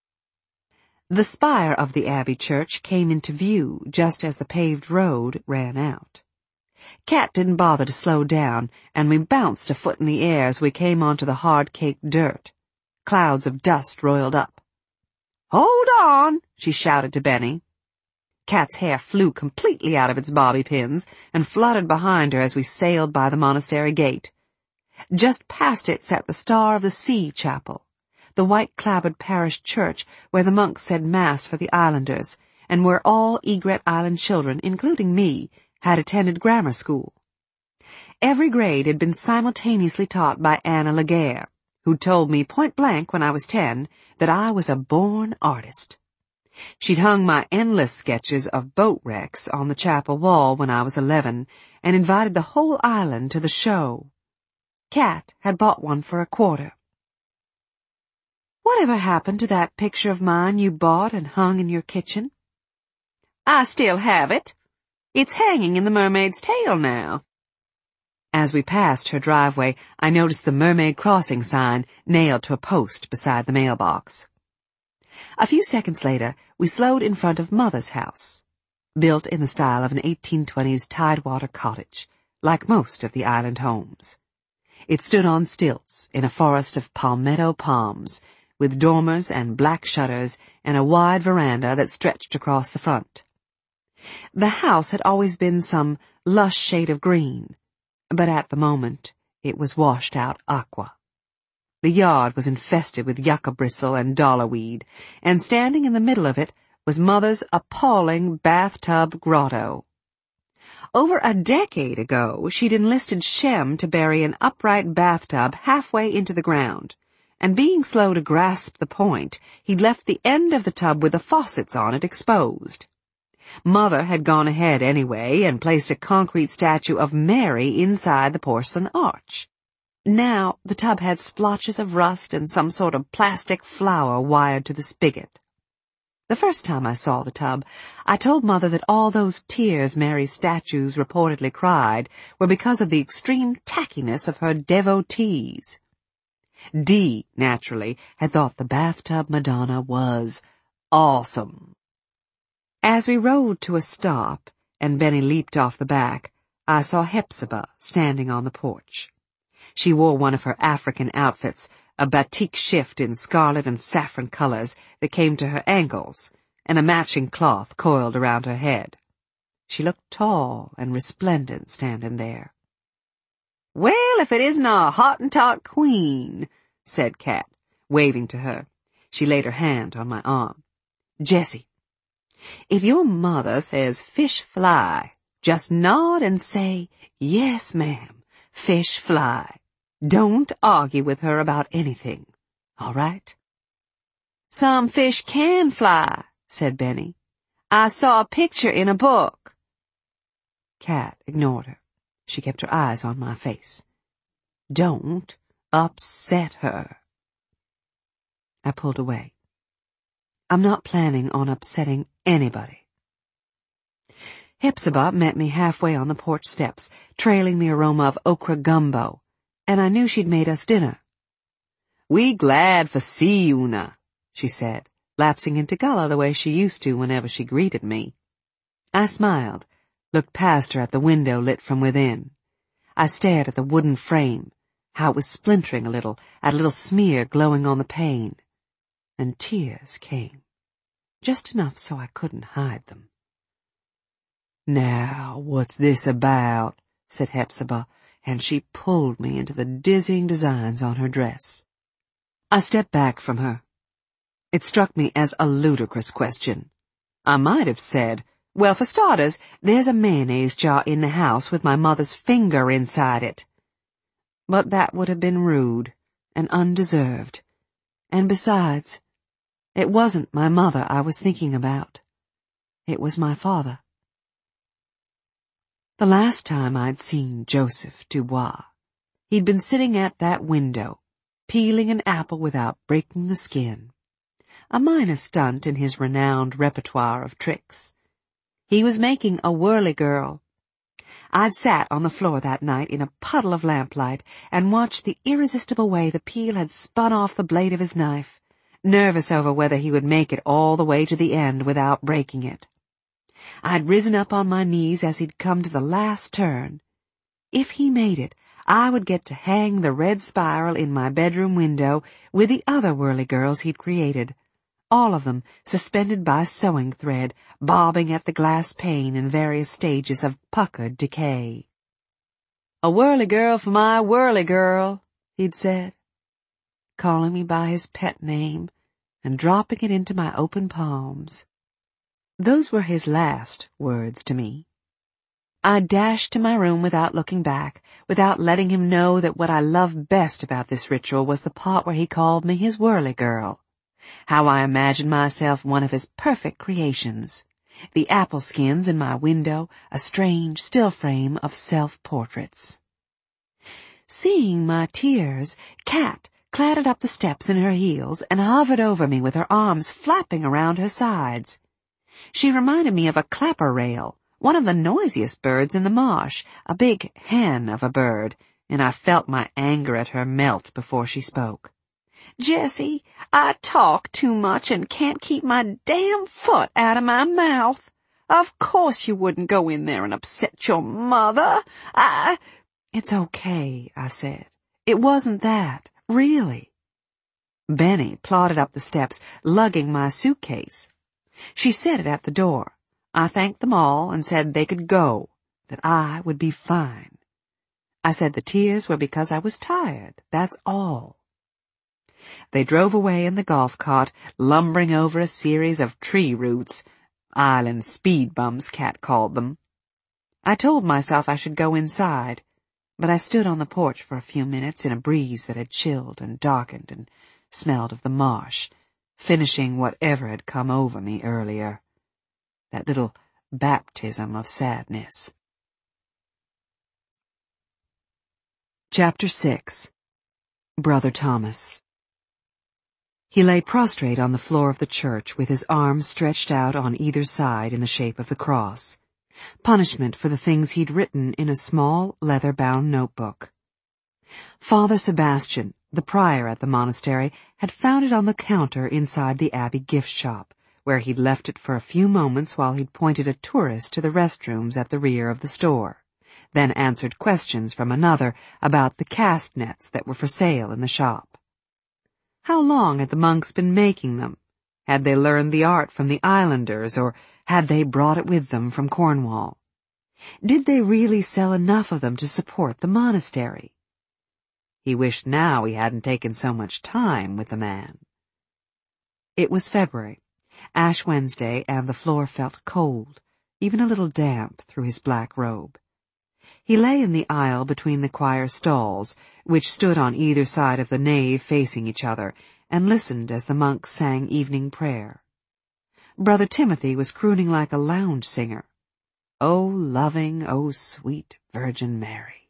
The spire of the Abbey church came into view just as the paved road ran out. Cat didn't bother to slow down, and we bounced a foot in the air as we came onto the hard-caked dirt. Clouds of dust roiled up. "Hold on," she shouted to Benny. Cat's hair flew completely out of its bobby pins and fluttered behind her as we sailed by the monastery gate. Just past it sat the Star of the Sea chapel, the white-clapboard parish church where the monks said Mass for the islanders, and where all Egret Island children, including me, had attended grammar school. Every grade had been simultaneously taught by Anna Laguerre, who told me point-blank when I was 10 that I was a born artist. She'd hung my endless sketches of boat wrecks on the chapel wall when I was 11 and invited the whole island to the show. Cat had bought one for a quarter. "Whatever happened to that picture of mine you bought and hung in your kitchen?" "I still have it. It's hanging in the mermaid's tail now." As we passed her driveway, I noticed the Mermaid Crossing sign nailed to a post beside the mailbox. A few seconds later, we slowed in front of Mother's house, built in the style of an 1820s tidewater cottage, like most of the island homes. It stood on stilts in a forest of palmetto palms, with dormers and black shutters and a wide veranda that stretched across the front. The house had always been some lush shade of green, but at the moment it was washed-out aqua. The yard was infested with yucca bristle and dollarweed, and standing in the middle of it was Mother's appalling bathtub grotto. Over a decade ago, she'd enlisted Shem to bury an upright bathtub halfway into the ground, and being slow to grasp the point, he'd left the end of the tub with the faucets on it exposed. Mother had gone ahead anyway and placed a concrete statue of Mary inside the porcelain arch. Now the tub had splotches of rust and some sort of plastic flower wired to the spigot. The first time I saw the tub, I told Mother that all those tears Mary's statues reportedly cried were because of the extreme tackiness of her devotees. Dee, naturally, had thought the bathtub Madonna was awesome. As we rode to a stop, and Benny leaped off the back, I saw Hepzibah standing on the porch. She wore one of her African outfits, a batik shift in scarlet and saffron colors that came to her ankles, and a matching cloth coiled around her head. She looked tall and resplendent standing there. "Well, if it isn't a Hottentot queen," said Cat, waving to her. She laid her hand on my arm. "Jessie, if your mother says fish fly, just nod and say, 'Yes, ma'am, fish fly.' Don't argue with her about anything, all right?" "Some fish can fly," said Benny. "I saw a picture in a book." Cat ignored her. She kept her eyes on my face. "Don't upset her." I pulled away. I'm not planning on upsetting anybody. Hepzibah met me halfway on the porch steps, trailing the aroma of okra gumbo, and I knew she'd made us dinner. "We glad for see una," she said, lapsing into Gullah the way she used to whenever she greeted me. I smiled, looked past her at the window lit from within. I stared at the wooden frame, how it was splintering a little, at a little smear glowing on the pane. And tears came, just enough so I couldn't hide them. "Now, what's this about?" said Hepzibah, and she pulled me into the dizzying designs on her dress. I stepped back from her. It struck me as a ludicrous question. I might have said, "Well, for starters, there's a mayonnaise jar in the house with my mother's finger inside it." But that would have been rude and undeserved. And besides, it wasn't my mother I was thinking about. It was my father. The last time I'd seen Joseph Dubois, he'd been sitting at that window, peeling an apple without breaking the skin. A minor stunt in his renowned repertoire of tricks. He was making a whirly-girl. I'd sat on the floor that night in a puddle of lamplight and watched the irresistible way the peel had spun off the blade of his knife, nervous over whether he would make it all the way to the end without breaking it. I'd risen up on my knees as he'd come to the last turn. If he made it, I would get to hang the red spiral in my bedroom window with the other whirly-girls he'd created, all of them suspended by sewing thread, bobbing at the glass pane in various stages of puckered decay. "A whirly-girl for my whirly-girl," he'd said, calling me by his pet name and dropping it into my open palms. Those were his last words to me. I dashed to my room without looking back, without letting him know that what I loved best about this ritual was the part where he called me his whirly-girl. How I imagined myself one of his perfect creations. The apple skins in my window, a strange still frame of self-portraits. Seeing my tears, Kat clattered up the steps in her heels and hovered over me with her arms flapping around her sides. She reminded me of a clapper rail, one of the noisiest birds in the marsh, a big hen of a bird, and I felt my anger at her melt before she spoke. "Jessie, I talk too much and can't keep my damn foot out of my mouth. Of course you wouldn't go in there and upset your mother. "It's okay," I said. "It wasn't that, really." Benny plodded up the steps, lugging my suitcase. She set it at the door. I thanked them all and said they could go, that I would be fine. I said the tears were because I was tired, that's all. They drove away in the golf cart, lumbering over a series of tree roots, island speed bumps, Kat called them. I told myself I should go inside, but I stood on the porch for a few minutes in a breeze that had chilled and darkened and smelled of the marsh, finishing whatever had come over me earlier. That little baptism of sadness. Chapter 6. Brother Thomas. He lay prostrate on the floor of the church with his arms stretched out on either side in the shape of the cross, punishment for the things he'd written in a small leather-bound notebook. Father Sebastian, the prior at the monastery, had found it on the counter inside the abbey gift shop, where he'd left it for a few moments while he'd pointed a tourist to the restrooms at the rear of the store, then answered questions from another about the cast nets that were for sale in the shop. How long had the monks been making them? Had they learned the art from the islanders, or had they brought it with them from Cornwall? Did they really sell enough of them to support the monastery? He wished now he hadn't taken so much time with the man. It was February, Ash Wednesday, and the floor felt cold, even a little damp through his black robe. He lay in the aisle between the choir stalls, which stood on either side of the nave facing each other, and listened as the monks sang evening prayer. Brother Timothy was crooning like a lounge singer. "O loving, O sweet Virgin Mary."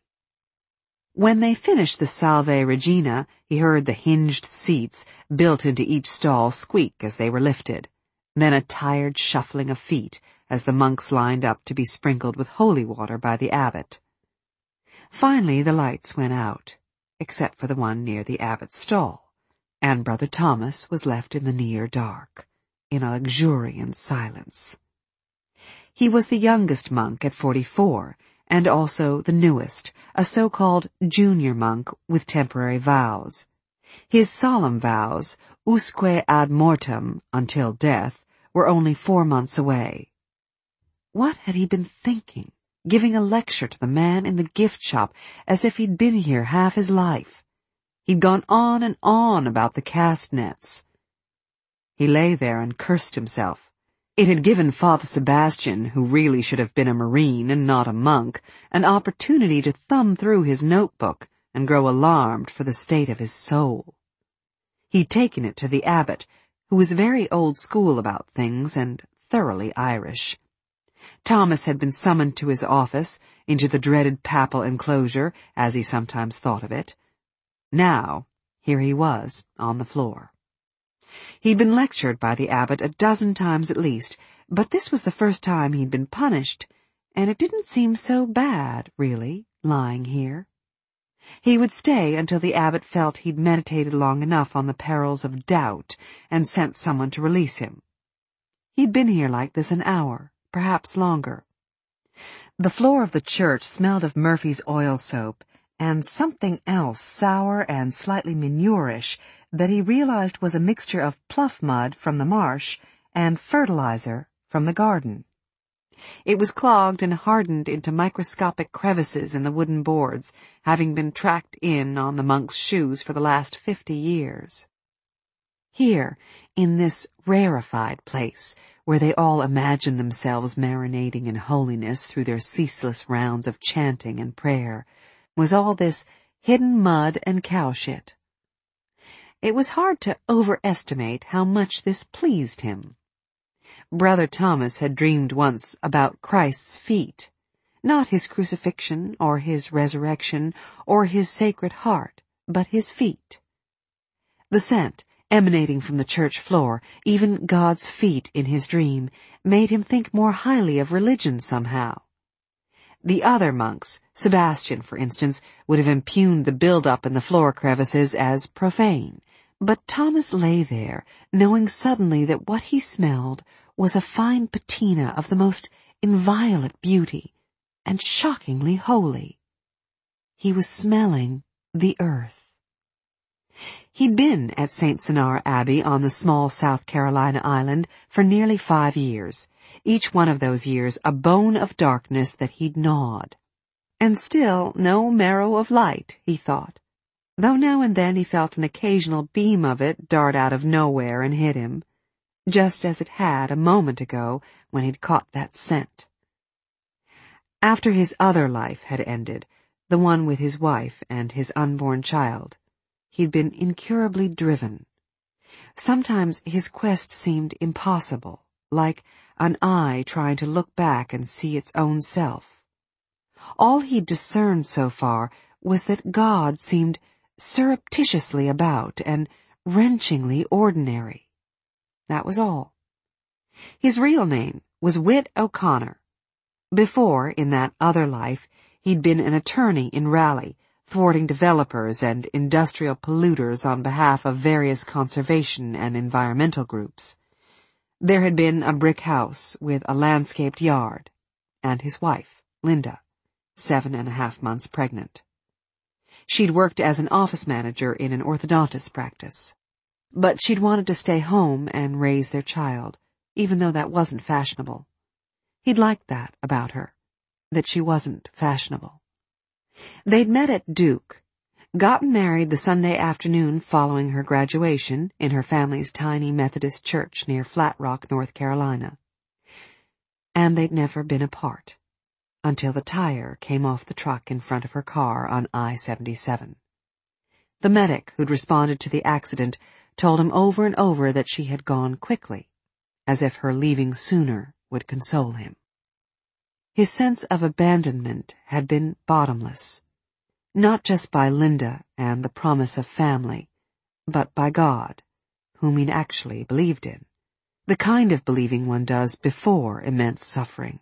When they finished the Salve Regina, he heard the hinged seats built into each stall squeak as they were lifted, then a tired shuffling of feet as the monks lined up to be sprinkled with holy water by the abbot. Finally the lights went out, except for the one near the abbot's stall, and Brother Thomas was left in the near dark, in a luxuriant silence. He was the youngest monk at 44, and also the newest, a so-called junior monk with temporary vows. His solemn vows, usque ad mortem, until death, were only 4 months away. What had he been thinking, giving a lecture to the man in the gift shop as if he'd been here half his life? He'd gone on and on about the cast nets. He lay there and cursed himself. It had given Father Sebastian, who really should have been a Marine and not a monk, an opportunity to thumb through his notebook and grow alarmed for the state of his soul. He'd taken it to the abbot, who was very old school about things and thoroughly Irish. Thomas had been summoned to his office, into the dreaded papal enclosure, as he sometimes thought of it. Now, here he was, on the floor. He'd been lectured by the abbot a dozen times at least, but this was the first time he'd been punished, and it didn't seem so bad, really, lying here. He would stay until the abbot felt he'd meditated long enough on the perils of doubt and sent someone to release him. He'd been here like this an hour, perhaps longer. The floor of the church smelled of Murphy's oil soap and something else sour and slightly manurish that he realized was a mixture of pluff mud from the marsh and fertilizer from the garden. It was clogged and hardened into microscopic crevices in the wooden boards, having been tracked in on the monks' shoes for the last 50 years. Here, in this rarefied place, where they all imagined themselves marinating in holiness through their ceaseless rounds of chanting and prayer, was all this hidden mud and cow shit. It was hard to overestimate how much this pleased him. Brother Thomas had dreamed once about Christ's feet, not his crucifixion or his resurrection or his sacred heart, but his feet. The scent emanating from the church floor, even God's feet in his dream, made him think more highly of religion somehow. The other monks, Sebastian for instance, would have impugned the build-up in the floor crevices as profane, but Thomas lay there, knowing suddenly that what he smelled was a fine patina of the most inviolate beauty, and shockingly holy. He was smelling the earth. He'd been at St. Sennar Abbey on the small South Carolina island for nearly 5 years, each one of those years a bone of darkness that he'd gnawed. And still no marrow of light, he thought, though now and then he felt an occasional beam of it dart out of nowhere and hit him, just as it had a moment ago when he'd caught that scent. After his other life had ended, the one with his wife and his unborn child, he'd been incurably driven. Sometimes his quest seemed impossible, like an eye trying to look back and see its own self. All he'd discerned so far was that God seemed surreptitiously about and wrenchingly ordinary. That was all. His real name was Whit O'Connor. Before, in that other life, he'd been an attorney in Raleigh, thwarting developers and industrial polluters on behalf of various conservation and environmental groups. There had been a brick house with a landscaped yard, and his wife, Linda, 7.5 months pregnant. She'd worked as an office manager in an orthodontist practice. But she'd wanted to stay home and raise their child, even though that wasn't fashionable. He'd liked that about her, that she wasn't fashionable. They'd met at Duke, gotten married the Sunday afternoon following her graduation in her family's tiny Methodist church near Flat Rock, North Carolina. And they'd never been apart, until the tire came off the truck in front of her car on I-77. The medic who'd responded to the accident told him over and over that she had gone quickly, as if her leaving sooner would console him. His sense of abandonment had been bottomless, not just by Linda and the promise of family, but by God, whom he'd actually believed in, the kind of believing one does before immense suffering.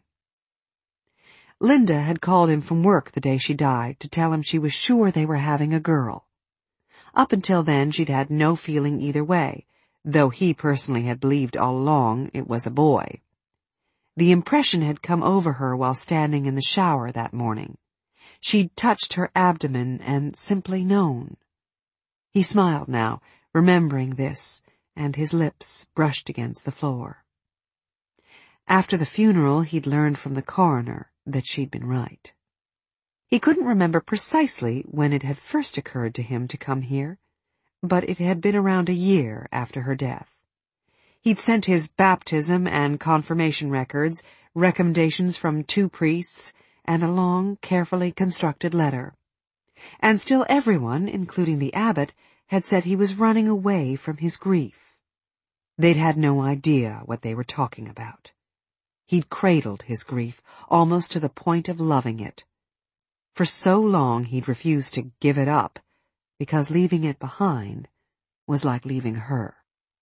Linda had called him from work the day she died to tell him she was sure they were having a girl. Up until then she'd had no feeling either way, though he personally had believed all along it was a boy. The impression had come over her while standing in the shower that morning. She'd touched her abdomen and simply known. He smiled now, remembering this, and his lips brushed against the floor. After the funeral, he'd learned from the coroner that she'd been right. He couldn't remember precisely when it had first occurred to him to come here, but it had been around a year after her death. He'd sent his baptism and confirmation records, recommendations from 2 priests, and a long, carefully constructed letter. And still everyone, including the abbot, had said he was running away from his grief. They'd had no idea what they were talking about. He'd cradled his grief, almost to the point of loving it. For so long he'd refused to give it up, because leaving it behind was like leaving her.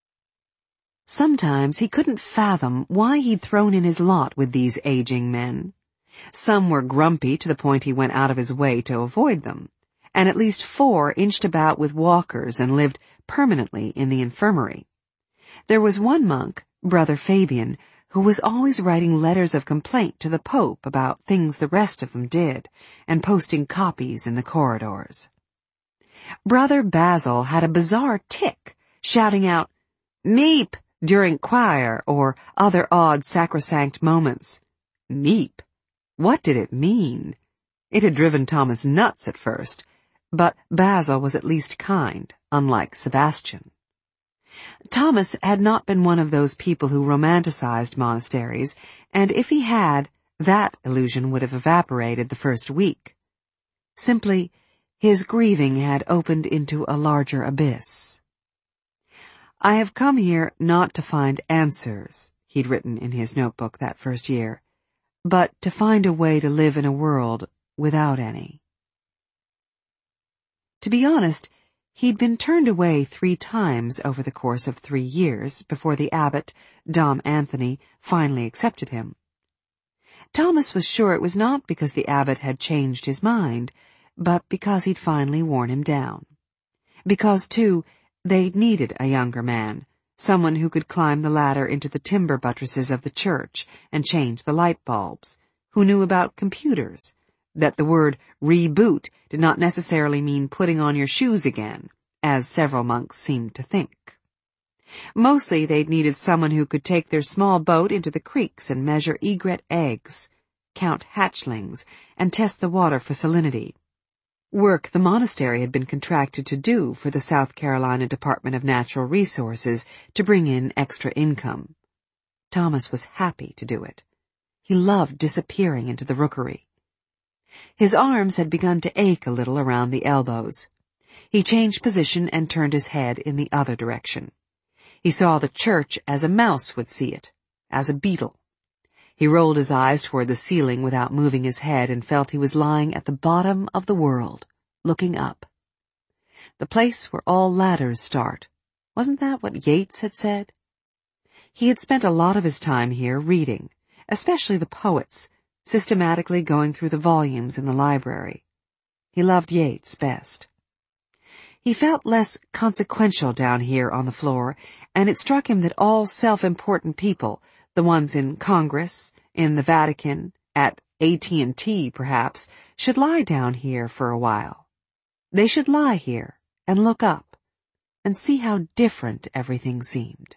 Sometimes he couldn't fathom why he'd thrown in his lot with these aging men. Some were grumpy to the point he went out of his way to avoid them, and at least 4 inched about with walkers and lived permanently in the infirmary. There was one monk, Brother Fabian, who was always writing letters of complaint to the Pope about things the rest of them did, and posting copies in the corridors. Brother Basil had a bizarre tic, shouting out, "Meep!" during choir or other odd sacrosanct moments. Meep? What did it mean? It had driven Thomas nuts at first, but Basil was at least kind, unlike Sebastian. Thomas had not been one of those people who romanticized monasteries, and if he had, that illusion would have evaporated the first week. Simply, his grieving had opened into a larger abyss. "I have come here not to find answers," he'd written in his notebook that first year, "but to find a way to live in a world without any." To be honest, he'd been turned away 3 times over the course of 3 years before the abbot, Dom Anthony, finally accepted him. Thomas was sure it was not because the abbot had changed his mind, but because he'd finally worn him down. Because, too, they needed a younger man, someone who could climb the ladder into the timber buttresses of the church and change the light bulbs, who knew about computers, that the word reboot did not necessarily mean putting on your shoes again, as several monks seemed to think. Mostly they'd needed someone who could take their small boat into the creeks and measure egret eggs, count hatchlings, and test the water for salinity. Work the monastery had been contracted to do for the South Carolina Department of Natural Resources to bring in extra income. Thomas was happy to do it. He loved disappearing into the rookery. His arms had begun to ache a little around the elbows. He changed position and turned his head in the other direction. He saw the church as a mouse would see it, as a beetle. He rolled his eyes toward the ceiling without moving his head and felt he was lying at the bottom of the world, looking up. The place where all ladders start. Wasn't that what Yeats had said? He had spent a lot of his time here reading, especially the poets, systematically going through the volumes in the library. He loved Yeats best. He felt less consequential down here on the floor, and it struck him that all self-important people, the ones in Congress, in the Vatican, at AT&T perhaps, should lie down here for a while. They should lie here and look up and see how different everything seemed.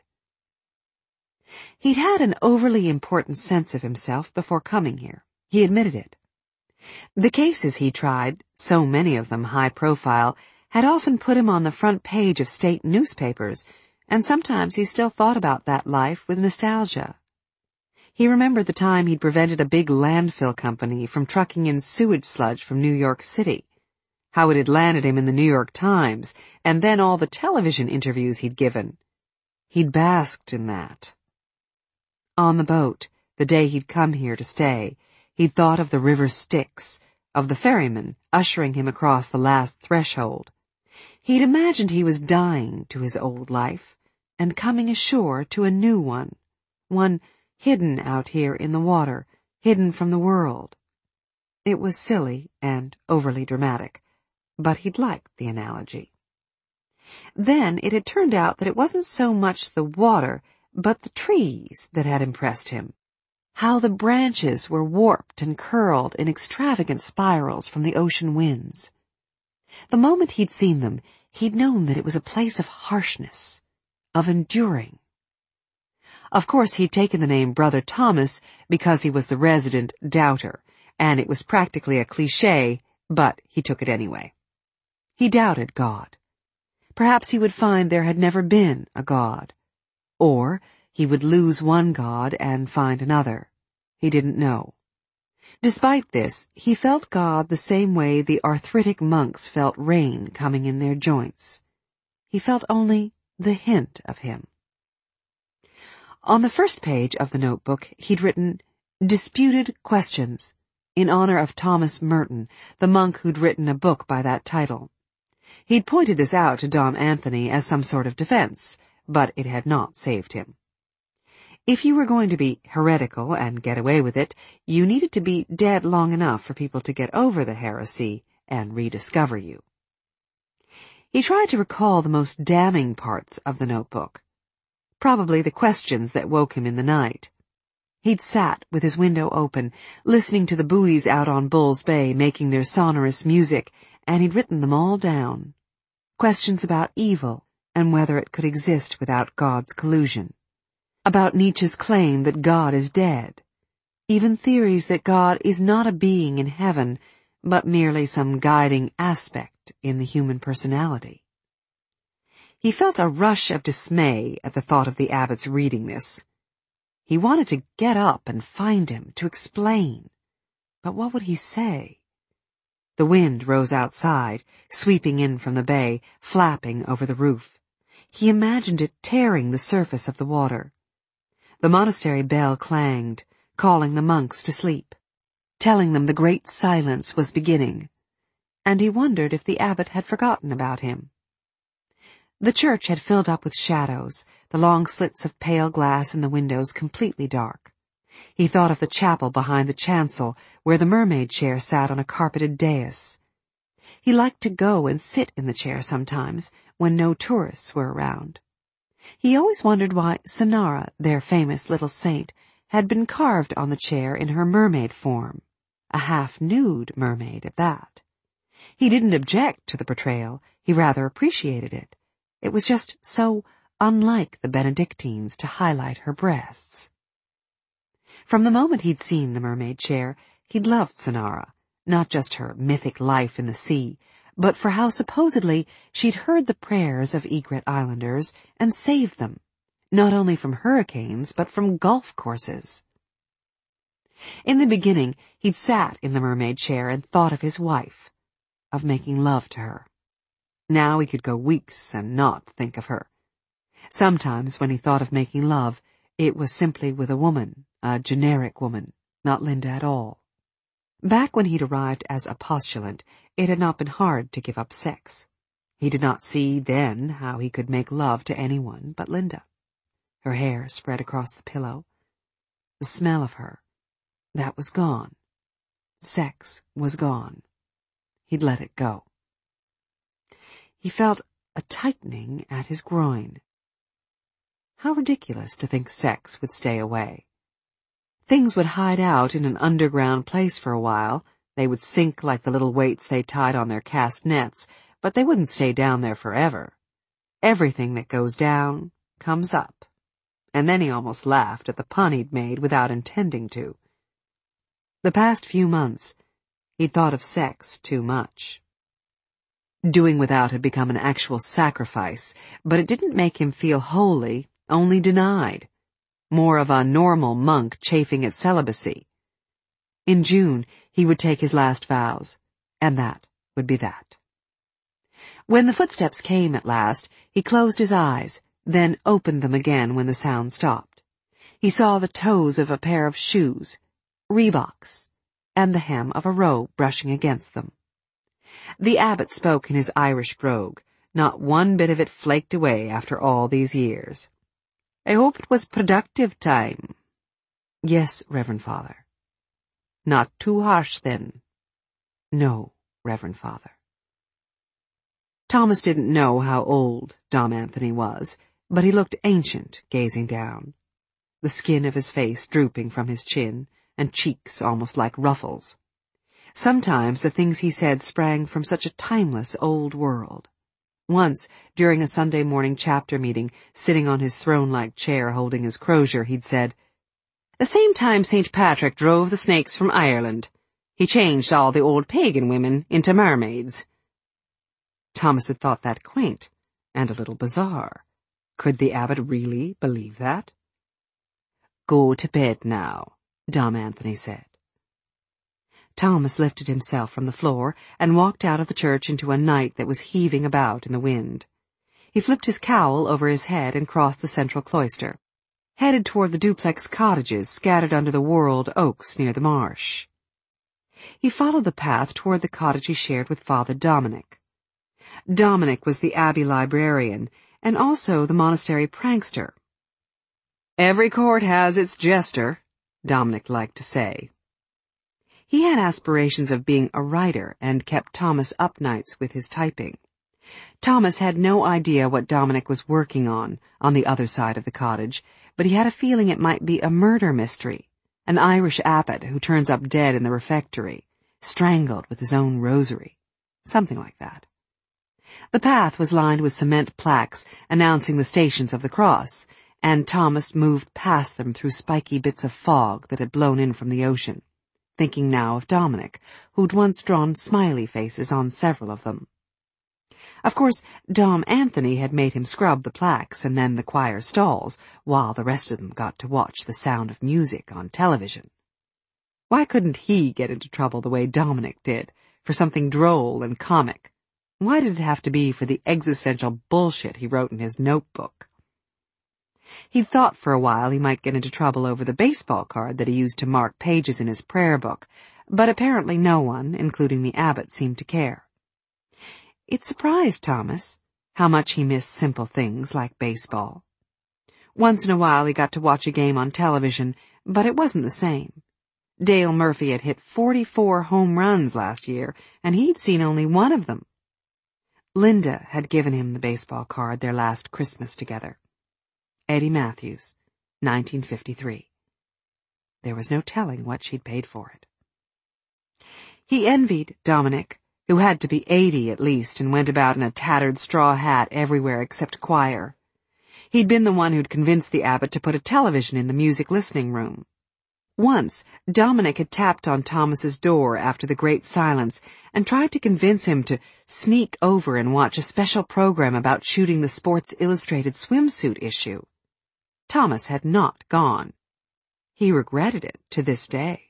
He'd had an overly important sense of himself before coming here. He admitted it. The cases he tried, so many of them high profile, had often put him on the front page of state newspapers, and sometimes he still thought about that life with nostalgia. He remembered the time he'd prevented a big landfill company from trucking in sewage sludge from New York City, how it had landed him in the New York Times, and then all the television interviews he'd given. He'd basked in that. On the boat, the day he'd come here to stay, he'd thought of the river Styx, of the ferryman ushering him across the last threshold. He'd imagined he was dying to his old life and coming ashore to a new one hidden out here in the water, hidden from the world. It was silly and overly dramatic, but he'd liked the analogy. Then it had turned out that it wasn't so much the water, but the trees that had impressed him. How the branches were warped and curled in extravagant spirals from the ocean winds. The moment he'd seen them, he'd known that it was a place of harshness, of enduring. Of course, he'd taken the name Brother Thomas because he was the resident doubter, and it was practically a cliché, but he took it anyway. He doubted God. Perhaps he would find there had never been a God. Or he would lose one God and find another. He didn't know. Despite this, he felt God the same way the arthritic monks felt rain coming in their joints. He felt only the hint of him. On the first page of the notebook, he'd written, "Disputed Questions," in honor of Thomas Merton, the monk who'd written a book by that title. He'd pointed this out to Dom Anthony as some sort of defense, but it had not saved him. If you were going to be heretical and get away with it, you needed to be dead long enough for people to get over the heresy and rediscover you. He tried to recall the most damning parts of the notebook. Probably the questions that woke him in the night. He'd sat with his window open, listening to the buoys out on Bull's Bay making their sonorous music, and he'd written them all down. Questions about evil and whether it could exist without God's collusion. About Nietzsche's claim that God is dead. Even theories that God is not a being in heaven, but merely some guiding aspect in the human personality. He felt a rush of dismay at the thought of the abbot's reading this. He wanted to get up and find him, to explain. But what would he say? The wind rose outside, sweeping in from the bay, flapping over the roof. He imagined it tearing the surface of the water. The monastery bell clanged, calling the monks to sleep, telling them the great silence was beginning, and he wondered if the abbot had forgotten about him. The church had filled up with shadows, the long slits of pale glass in the windows completely dark. He thought of the chapel behind the chancel, where the mermaid chair sat on a carpeted dais. He liked to go and sit in the chair sometimes, when no tourists were around. He always wondered why Sonara, their famous little saint, had been carved on the chair in her mermaid form, a half-nude mermaid at that. He didn't object to the portrayal, he rather appreciated it. It was just so unlike the Benedictines to highlight her breasts. From the moment he'd seen the mermaid chair, he'd loved Sonara, not just her mythic life in the sea, but for how supposedly she'd heard the prayers of Egret Islanders and saved them, not only from hurricanes, but from golf courses. In the beginning, he'd sat in the mermaid chair and thought of his wife, of making love to her. Now he could go weeks and not think of her. Sometimes when he thought of making love, it was simply with a woman, a generic woman, not Linda at all. Back when he'd arrived as a postulant, it had not been hard to give up sex. He did not see then how he could make love to anyone but Linda. Her hair spread across the pillow. The smell of her, that was gone. Sex was gone. He'd let it go. He felt a tightening at his groin. How ridiculous to think sex would stay away. Things would hide out in an underground place for a while. They would sink like the little weights they tied on their cast nets, but they wouldn't stay down there forever. Everything that goes down comes up. And then he almost laughed at the pun he'd made without intending to. The past few months, he'd thought of sex too much. Doing without had become an actual sacrifice, but it didn't make him feel holy, only denied. More of a normal monk chafing at celibacy. In June, he would take his last vows, and that would be that. When the footsteps came at last, he closed his eyes, then opened them again when the sound stopped. He saw the toes of a pair of shoes, Reeboks, and the hem of a robe brushing against them. The abbot spoke in his Irish brogue, not one bit of it flaked away after all these years. I hope it was productive time. Yes, Reverend Father. Not too harsh, then. No, Reverend Father. Thomas didn't know how old Dom Anthony was, but he looked ancient gazing down, the skin of his face drooping from his chin, and cheeks almost like ruffles. Sometimes the things he said sprang from such a timeless old world. Once, during a Sunday morning chapter meeting, sitting on his throne-like chair holding his crozier, he'd said, "The same time St. Patrick drove the snakes from Ireland, he changed all the old pagan women into mermaids." Thomas had thought that quaint, and a little bizarre. Could the abbot really believe that? "Go to bed now," Dom Anthony said. Thomas lifted himself from the floor and walked out of the church into a night that was heaving about in the wind. He flipped his cowl over his head and crossed the central cloister, headed toward the duplex cottages scattered under the whorled oaks near the marsh. He followed the path toward the cottage he shared with Father Dominic. Dominic was the abbey librarian and also the monastery prankster. "Every court has its jester," Dominic liked to say. He had aspirations of being a writer and kept Thomas up nights with his typing. Thomas had no idea what Dominic was working on the other side of the cottage, but he had a feeling it might be a murder mystery, an Irish abbot who turns up dead in the refectory, strangled with his own rosary, something like that. The path was lined with cement plaques announcing the stations of the cross, and Thomas moved past them through spiky bits of fog that had blown in from the ocean, thinking now of Dominic, who'd once drawn smiley faces on several of them. Of course, Dom Anthony had made him scrub the plaques and then the choir stalls, while the rest of them got to watch The Sound of Music on television. Why couldn't he get into trouble the way Dominic did, for something droll and comic? Why did it have to be for the existential bullshit he wrote in his notebook? He'd thought for a while he might get into trouble over the baseball card that he used to mark pages in his prayer book, but apparently no one, including the abbot, seemed to care. It surprised Thomas how much he missed simple things like baseball. Once in a while he got to watch a game on television, but it wasn't the same. Dale Murphy had hit 44 home runs last year, and he'd seen only one of them. Linda had given him the baseball card their last Christmas together. Eddie Matthews, 1953. There was no telling what she'd paid for it. He envied Dominic, who had to be 80 at least and went about in a tattered straw hat everywhere except choir. He'd been the one who'd convinced the abbot to put a television in the music listening room. Once, Dominic had tapped on Thomas's door after the Great Silence and tried to convince him to sneak over and watch a special program about shooting the Sports Illustrated swimsuit issue. Thomas had not gone. He regretted it to this day.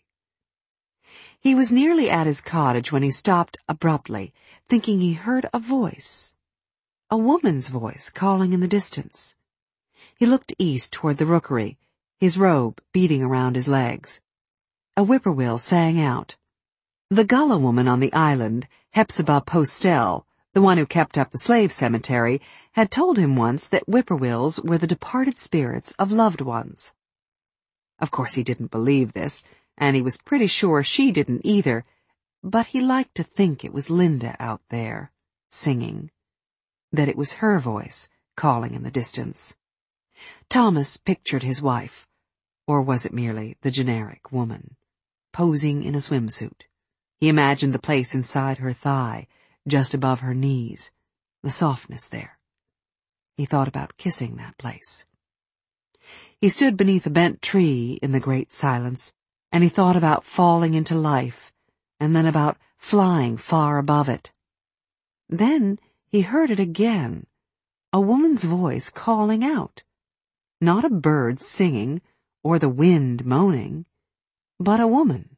He was nearly at his cottage when he stopped abruptly, thinking he heard a voice. A woman's voice calling in the distance. He looked east toward the rookery, his robe beating around his legs. A whippoorwill sang out. The Gullah woman on the island, Hepzibah Postel, the one who kept up the slave cemetery, had told him once that whippoorwills were the departed spirits of loved ones. Of course he didn't believe this, and he was pretty sure she didn't either, but he liked to think it was Linda out there, singing, that it was her voice calling in the distance. Thomas pictured his wife, or was it merely the generic woman, posing in a swimsuit. He imagined the place inside her thigh, just above her knees, the softness there. He thought about kissing that place. He stood beneath a bent tree in the Great Silence, and he thought about falling into life, and then about flying far above it. Then he heard it again, a woman's voice calling out. Not a bird singing, or the wind moaning, but a woman.